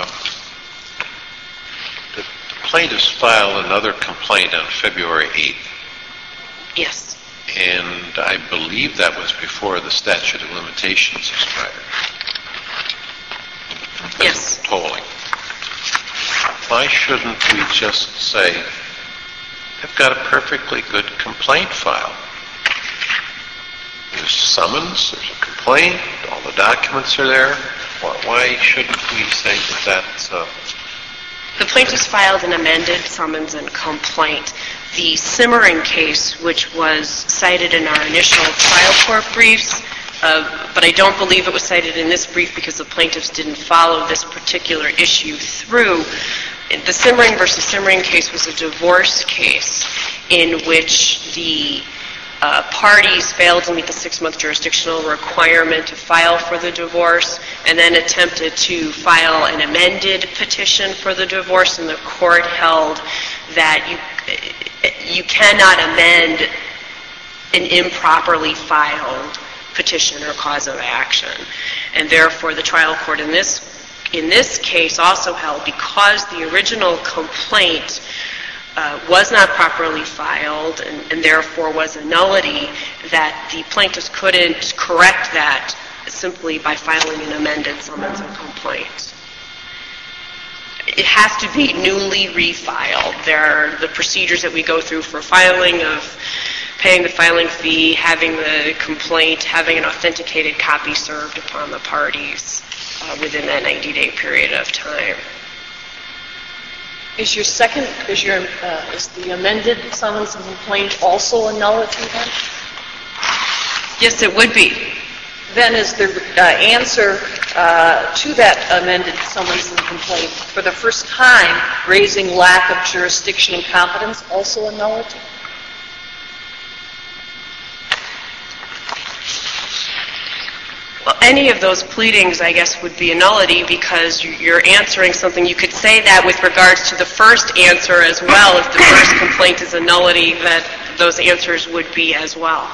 the, the plaintiffs filed another complaint on February eighth. Yes. And I believe that was before the statute of limitations expired. Yes. Tolling. Why shouldn't we just say, I've got a perfectly good complaint file. There's summons, there's a complaint, all the documents are there. Why, why shouldn't we say that that's... Uh, The plaintiffs filed an amended summons and complaint. The Simmering case, which was cited in our initial trial court briefs, Uh, but I don't believe it was cited in this brief because the plaintiffs didn't follow this particular issue through. The Simmering versus Simmering case was a divorce case in which the uh, parties failed to meet the six-month jurisdictional requirement to file for the divorce and then attempted to file an amended petition for the divorce, and the court held that you, you cannot amend an improperly filed petition or cause of action. And therefore, the trial court in this in this case also held, because the original complaint uh, was not properly filed and, and therefore was a nullity, that the plaintiffs couldn't correct that simply by filing an amended summons and complaint. It has to be newly refiled. There are the procedures that we go through for filing of paying the filing fee, having the complaint, having an authenticated copy served upon the parties uh, within that ninety-day period of time. Is your second, is your, uh, is the amended summons and complaint also a nullity then? Yes, it would be. Then is the uh, answer uh, to that amended summons and complaint for the first time raising lack of jurisdiction and competence also a nullity? Well, any of those pleadings, I guess, would be a nullity because you're answering something. You could say that with regards to the first answer as well. If the first complaint is a nullity, that those answers would be as well.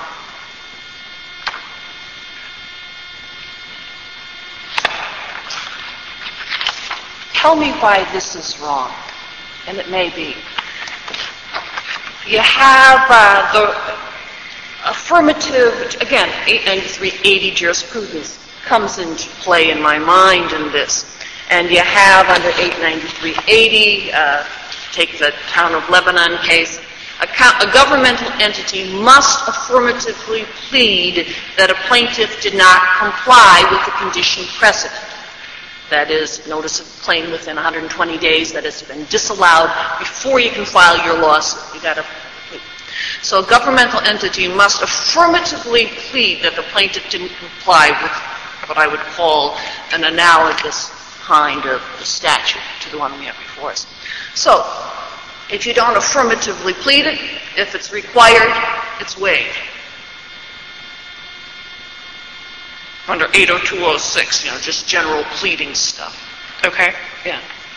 Tell me why this is wrong, and it may be. you have uh, the affirmative, again, eight ninety-three eighty jurisprudence comes into play in my mind in this. And you have under eight ninety-three eighty, uh, take the Town of Lebanon case, a, co- a governmental entity must affirmatively plead that a plaintiff did not comply with the condition precedent. That is, notice of claim within one hundred twenty days that has been disallowed before you can file your lawsuit. You got to. So a governmental entity must affirmatively plead that the plaintiff didn't comply with what I would call an analogous kind of statute to the one we have before us. So, if you don't affirmatively plead it, if it's required, it's waived. Under eight oh two oh six, you know, just general pleading stuff. Okay. Yeah.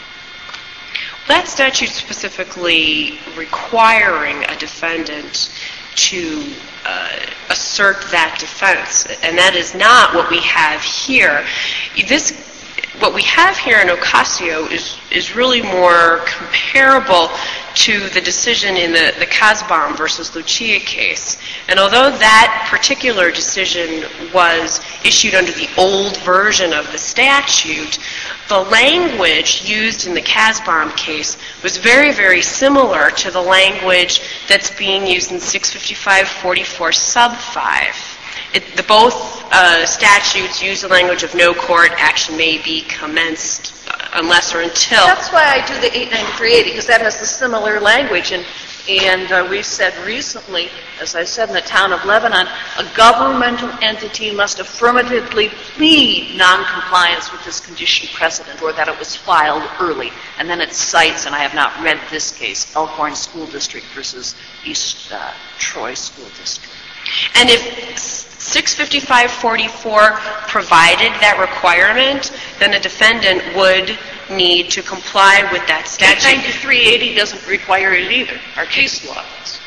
That statute specifically requiring a defendant to uh, assert that defense, and that is not what we have here. This What we have here in Ocasio is, is really more comparable to the decision in the, the Kasbaum versus Lucia case. And although that particular decision was issued under the old version of the statute, the language used in the Kasbaum case was very, very similar to the language that's being used in six fifty-five forty-four sub five. It, the both uh, statutes use the language of no court action may be commenced uh, unless or until. That's why I do the eight ninety-three eighty, because that has the similar language. And, and uh, we've said recently, as I said in the Town of Lebanon, a governmental entity must affirmatively plead noncompliance with this condition precedent or that it was filed early. And then it cites, and I have not read this case, Elkhorn School District versus East uh, Troy School District. And if six fifty-five forty-four provided that requirement, then a defendant would need to comply with that statute. eight ninety-three eighty doesn't require it either. Our case law does.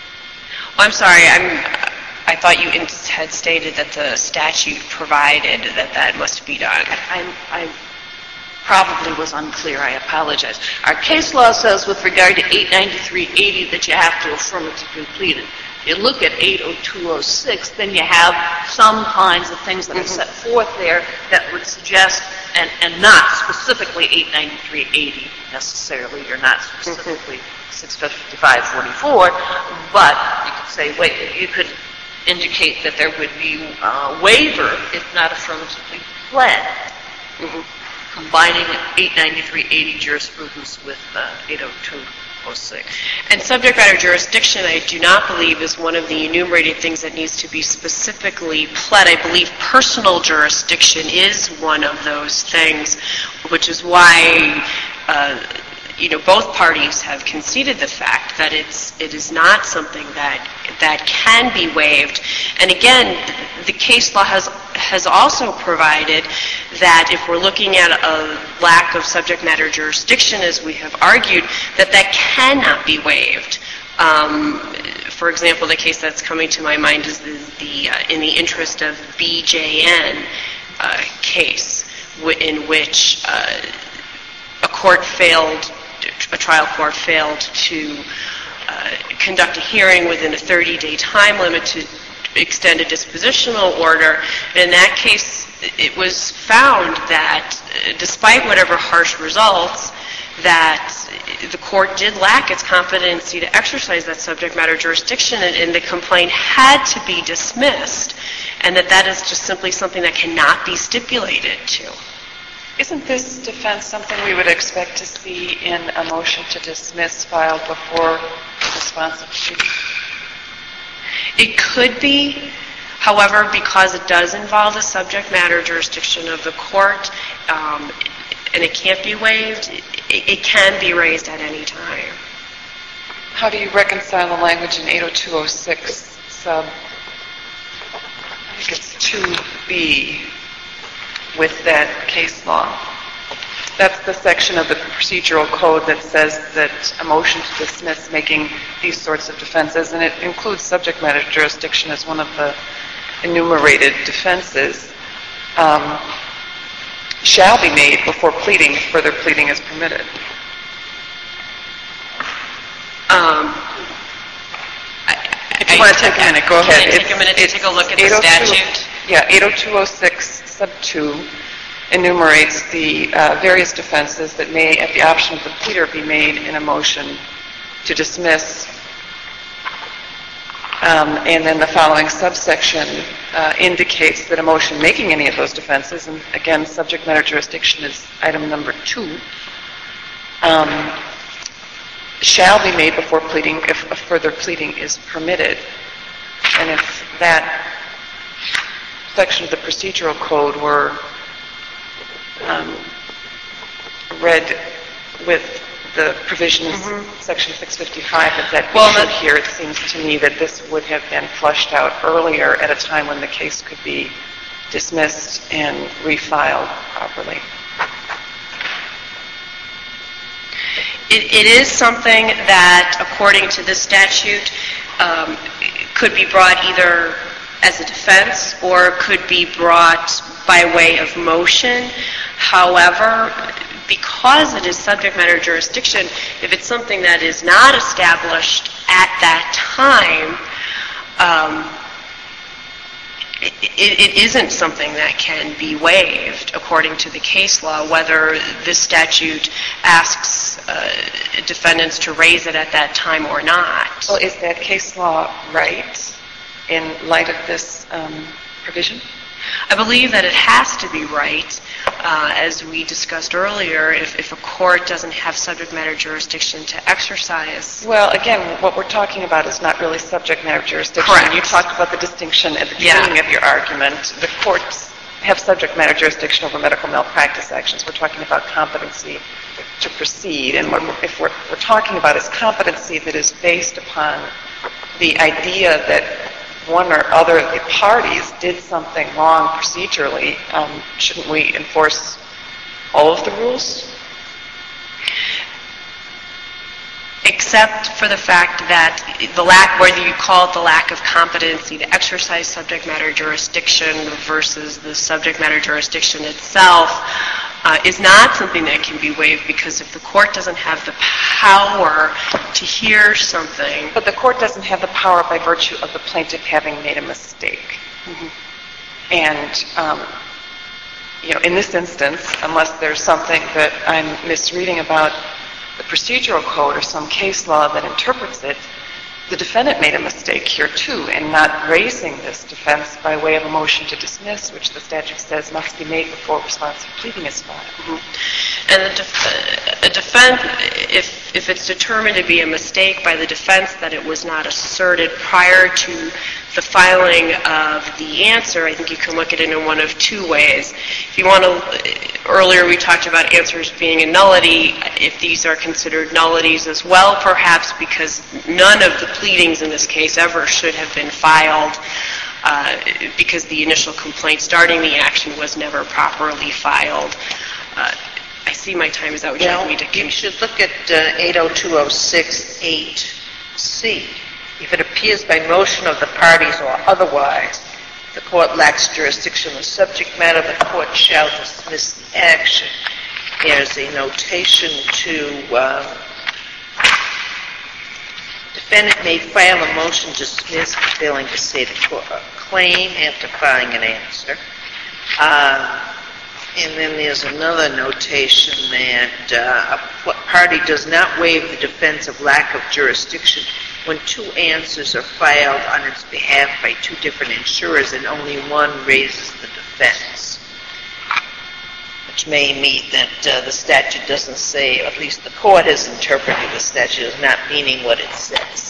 Oh, I'm sorry. I'm, I thought you had stated that the statute provided that that must be done. I, I probably was unclear. I apologize. Our case law says with regard to eight ninety-three eighty that you have to affirmatively plead it. You look at eight oh two oh six, then you have some kinds of things that are set forth there that would suggest, and, and not specifically eight ninety-three eighty necessarily, you're not specifically six fifty-five forty-four, but you could say, wait, you could indicate that there would be a waiver if not affirmatively pled, mm-hmm. combining eight ninety-three eighty jurisprudence with uh, eight oh two oh six. And subject matter jurisdiction, I do not believe, is one of the enumerated things that needs to be specifically pled. I believe personal jurisdiction is one of those things, which is why, uh, you know, both parties have conceded the fact that it's it is not something that that can be waived. And again, the case law has has also provided that if we're looking at a lack of subject matter jurisdiction, as we have argued, that that cannot be waived. Um, for example, the case that's coming to my mind is the, the uh, in the interest of B J N uh, case, w- in which uh, a court failed, a trial court failed to uh, conduct a hearing within a thirty-day time limit to extend a dispositional order. And in that case, it was found that, uh, despite whatever harsh results, that the court did lack its competency to exercise that subject matter jurisdiction, and, and the complaint had to be dismissed, and that that is just simply something that cannot be stipulated to. Isn't this defense something we would expect to see in a motion to dismiss filed before the responsive proceeding? It could be. However, because it does involve the subject matter jurisdiction of the court, um, and it can't be waived, it, it can be raised at any time. How do you reconcile the language in eight oh two oh six sub, I think it's two B, with that case law? That's the section of the procedural code that says that a motion to dismiss making these sorts of defenses, and it includes subject matter jurisdiction as one of the enumerated defenses, um, shall be made before pleading, if further pleading is permitted. Um, you want to take a minute, go ahead. Can I take a It's- minute to it's take a look at the eight oh two statute? Yeah, eight oh two oh six sub two enumerates the uh, various defenses that may, at the option of the pleader, be made in a motion to dismiss. Um, and then the following subsection uh, indicates that a motion making any of those defenses, and again, subject matter jurisdiction is item number two, um, shall be made before pleading if a further pleading is permitted. And if that section of the procedural code were um, read with the provisions, section six fifty-five, of that Well, issue that- here, it seems to me that this would have been flushed out earlier at a time when the case could be dismissed and refiled properly. It, it is something that, according to this statute, um, could be brought either as a defense or could be brought by way of motion. However, because it is subject matter jurisdiction, if it's something that is not established at that time, um, it, it, it isn't something that can be waived according to the case law, whether this statute asks uh, defendants to raise it at that time or not. Well, is that case law right in light of this um, provision? I believe that it has to be right. Uh, as we discussed earlier, if, if a court doesn't have subject matter jurisdiction to exercise. Well, again, what we're talking about is not really subject matter jurisdiction. Correct. You talked about the distinction at the Yeah. beginning of your argument. The courts have subject matter jurisdiction over medical malpractice actions. We're talking about competency to proceed. And what we're, if we're, we're talking about is competency that is based upon the idea that one or other of the parties did something wrong procedurally, um, shouldn't we enforce all of the rules? Except for the fact that the lack, whether you call it the lack of competency to exercise subject matter jurisdiction versus the subject matter jurisdiction itself, uh, is not something that can be waived, because if the court doesn't have the power to hear something. But the court doesn't have the power by virtue of the plaintiff having made a mistake. Mm-hmm. And, um, you know, in this instance, unless there's something that I'm misreading about the procedural code or some case law that interprets it, the defendant made a mistake here too in not raising this defense by way of a motion to dismiss, which the statute says must be made before responsive pleading is filed. Mm-hmm. And a, def- a defense, if, if it's determined to be a mistake by the defense that it was not asserted prior to the filing of the answer, I think you can look at it in one of two ways. If you want to, earlier we talked about answers being a nullity. If these are considered nullities as well, perhaps because none of the pleadings in this case ever should have been filed, uh, because the initial complaint starting the action was never properly filed. Uh, I see my time is out. Would you like me to You continue? should look at uh, eight oh two oh six eight C. If it appears by motion of the parties or otherwise, the court lacks jurisdiction on the subject matter, the court shall dismiss the action. There's a notation to uh, defendant may file a motion to dismiss for failing to state a co- a claim after filing an answer. Uh, And then there's another notation that uh, a party does not waive the defense of lack of jurisdiction when two answers are filed on its behalf by two different insurers and only one raises the defense. Which may mean that uh, the statute doesn't say, or at least the court has interpreted the statute as not meaning what it says.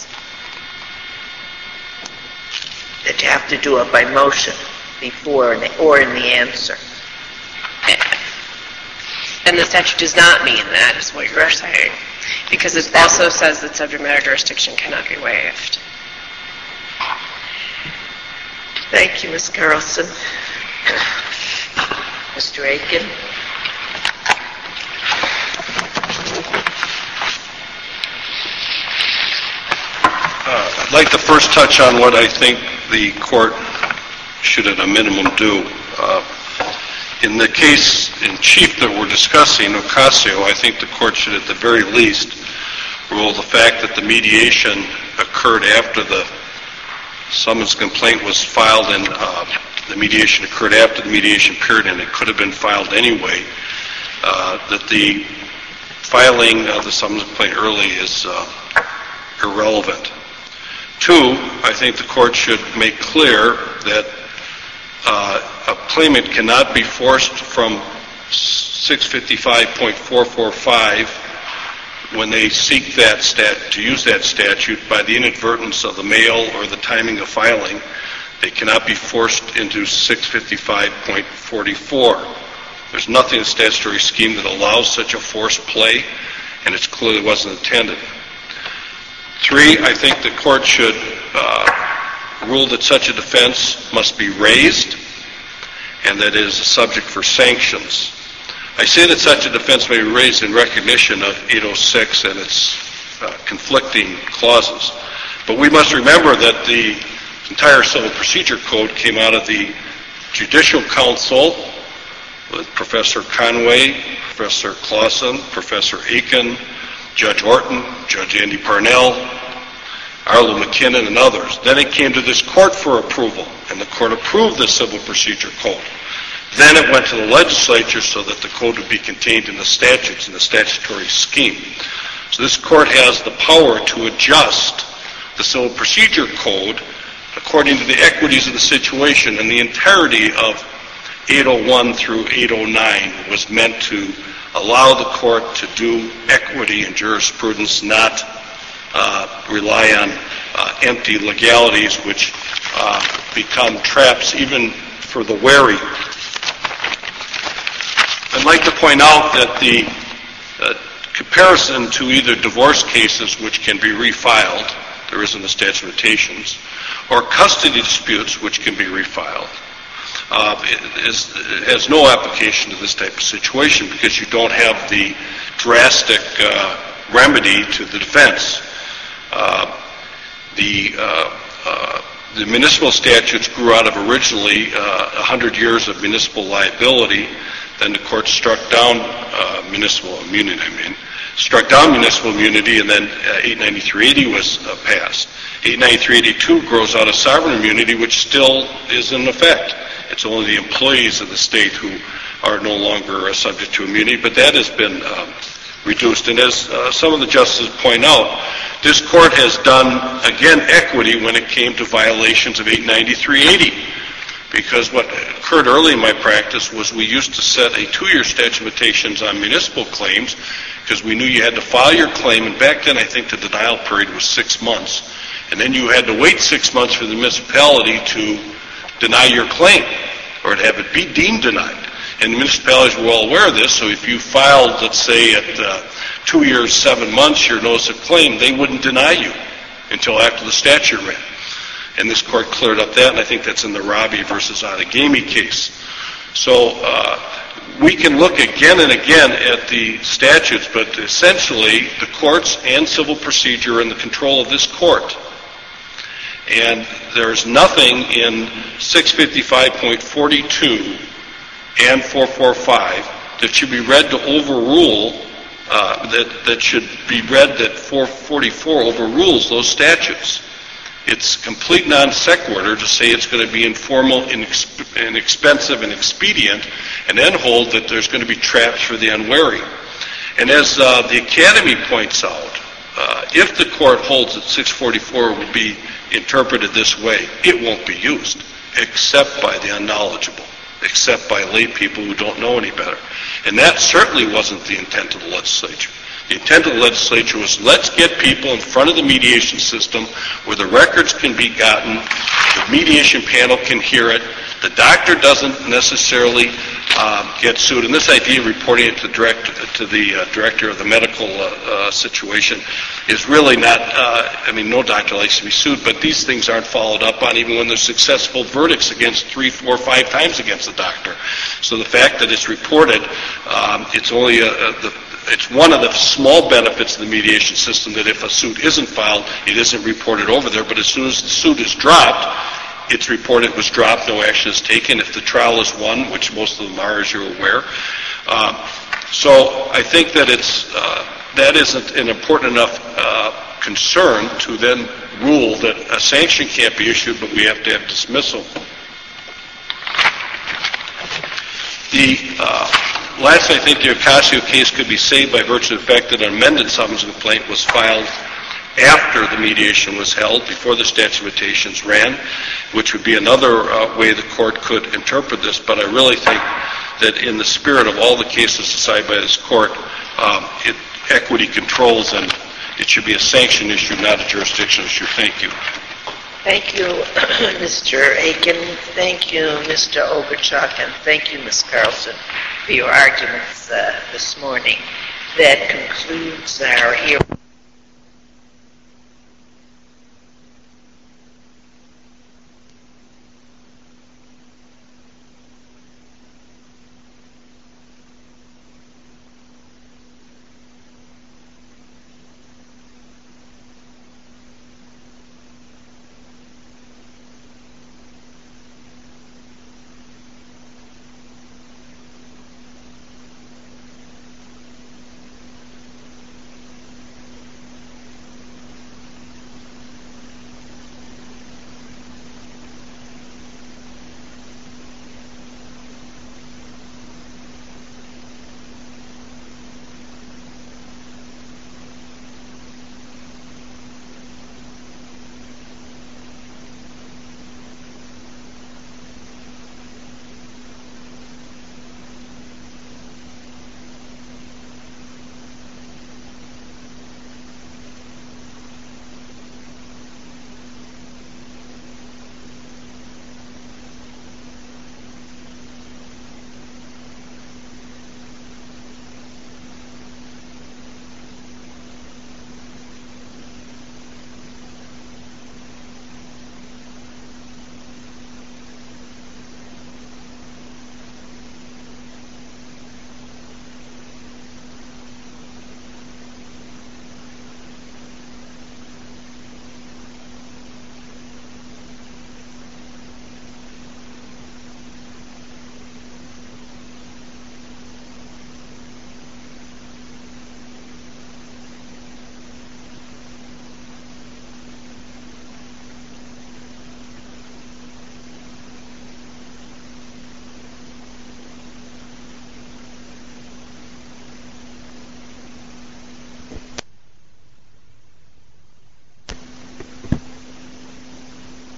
That you have to do it by motion before or in the answer. And the statute does not mean that, is what you're saying, because it also says that subject matter jurisdiction cannot be waived. Thank you, Miz Carlson. Mister Aiken. Uh, I'd like to first touch on what I think the court should at a minimum do. Uh, In the case in chief that we're discussing, Ocasio, I think the court should at the very least rule the fact that the mediation occurred after the summons complaint was filed and uh, the mediation occurred after the mediation period and it could have been filed anyway, uh, that the filing of the summons complaint early is uh, irrelevant. Two, I think the court should make clear that uh, a claimant cannot be forced from six fifty-five point four four five when they seek that stat to use that statute by the inadvertence of the mail or the timing of filing. They cannot be forced into six fifty-five point four four. There's nothing in the statutory scheme that allows such a forced play, and it clearly wasn't intended. Three, I think the court should uh, rule that such a defense must be raised and that it is a subject for sanctions. I say that such a defense may be raised in recognition of eight oh six and its uh, conflicting clauses. But we must remember that the entire Civil Procedure Code came out of the Judicial Council with Professor Conway, Professor Clausen, Professor Aiken, Judge Orton, Judge Andy Parnell, Arlo McKinnon, and others. Then it came to this court for approval, and the court approved the Civil Procedure Code. Then it went to the legislature so that the code would be contained in the statutes, in the statutory scheme. So this court has the power to adjust the Civil Procedure Code according to the equities of the situation, and the entirety of eight oh one through eight oh nine was meant to allow the court to do equity in jurisprudence, not uh, rely on uh, empty legalities which uh, become traps even for the wary. I'd like to point out that the uh, comparison to either divorce cases which can be refiled, there isn't a statute of limitations, or custody disputes which can be refiled, uh, is, has no application to this type of situation because you don't have the drastic uh, remedy to the defense. Uh, the uh, uh, the municipal statutes grew out of originally uh, one hundred years of municipal liability. Then the court struck down uh, municipal immunity, I mean, struck down municipal immunity, and then uh, eight ninety-three eighty was uh, passed. eight ninety-three eighty-two grows out of sovereign immunity, which still is in effect. It's only the employees of the state who are no longer uh, subject to immunity, but that has been um, reduced. And as uh, some of the justices point out, this court has done, again, equity when it came to violations of eight ninety-three eighty. Because what occurred early in my practice was we used to set a two-year statute of limitations on municipal claims because we knew you had to file your claim, and back then I think the denial period was six months. And then you had to wait six months for the municipality to deny your claim or to have it be deemed denied. And the municipalities were well aware of this, so if you filed, let's say, at uh, two years, seven months, your notice of claim, they wouldn't deny you until after the statute ran. And this court cleared up that, and I think that's in the Robbie versus Outagamie case. So uh, we can look again and again at the statutes, but essentially the courts and civil procedure are in the control of this court. And there's nothing in six fifty-five point four two and four forty-five that should be read to overrule, uh, that, that should be read that four forty-four overrules those statutes. It's complete non sequitur to say it's going to be informal, inexp- inexpensive, and expedient, and then hold that there's going to be traps for the unwary. And as uh, the Academy points out, uh, if the court holds that six forty-four will be interpreted this way, it won't be used, except by the unknowledgeable, except by lay people who don't know any better. And that certainly wasn't the intent of the legislature. The intent of the legislature was, let's get people in front of the mediation system where the records can be gotten, the mediation panel can hear it, the doctor doesn't necessarily um, get sued. And this idea of reporting it to, direct, to the uh, director of the medical uh, uh, situation is really not, uh, I mean, no doctor likes to be sued, but these things aren't followed up on even when there's successful verdicts against three, four, five times against the doctor. So the fact that it's reported, um, it's only a, a, the It's one of the small benefits of the mediation system that if a suit isn't filed, it isn't reported over there. But as soon as the suit is dropped, it's reported it was dropped, no action is taken. If the trial is won, which most of them are, as you're aware. Um, so I think that it's uh, that isn't an important enough uh, concern to then rule that a sanction can't be issued, but we have to have dismissal. The uh, last, I think, the Ocasio case could be saved by virtue of the fact that an amended summons and complaint was filed after the mediation was held, before the statute of limitations ran, which would be another uh, way the court could interpret this. But I really think that in the spirit of all the cases decided by this court, um, it, equity controls, and it should be a sanction issue, not a jurisdiction issue. Thank you. Thank you, Mister Aiken. Thank you, Mister Ogerchuk, and thank you, Miz Carlson, for your arguments uh, this morning. That concludes our hearing.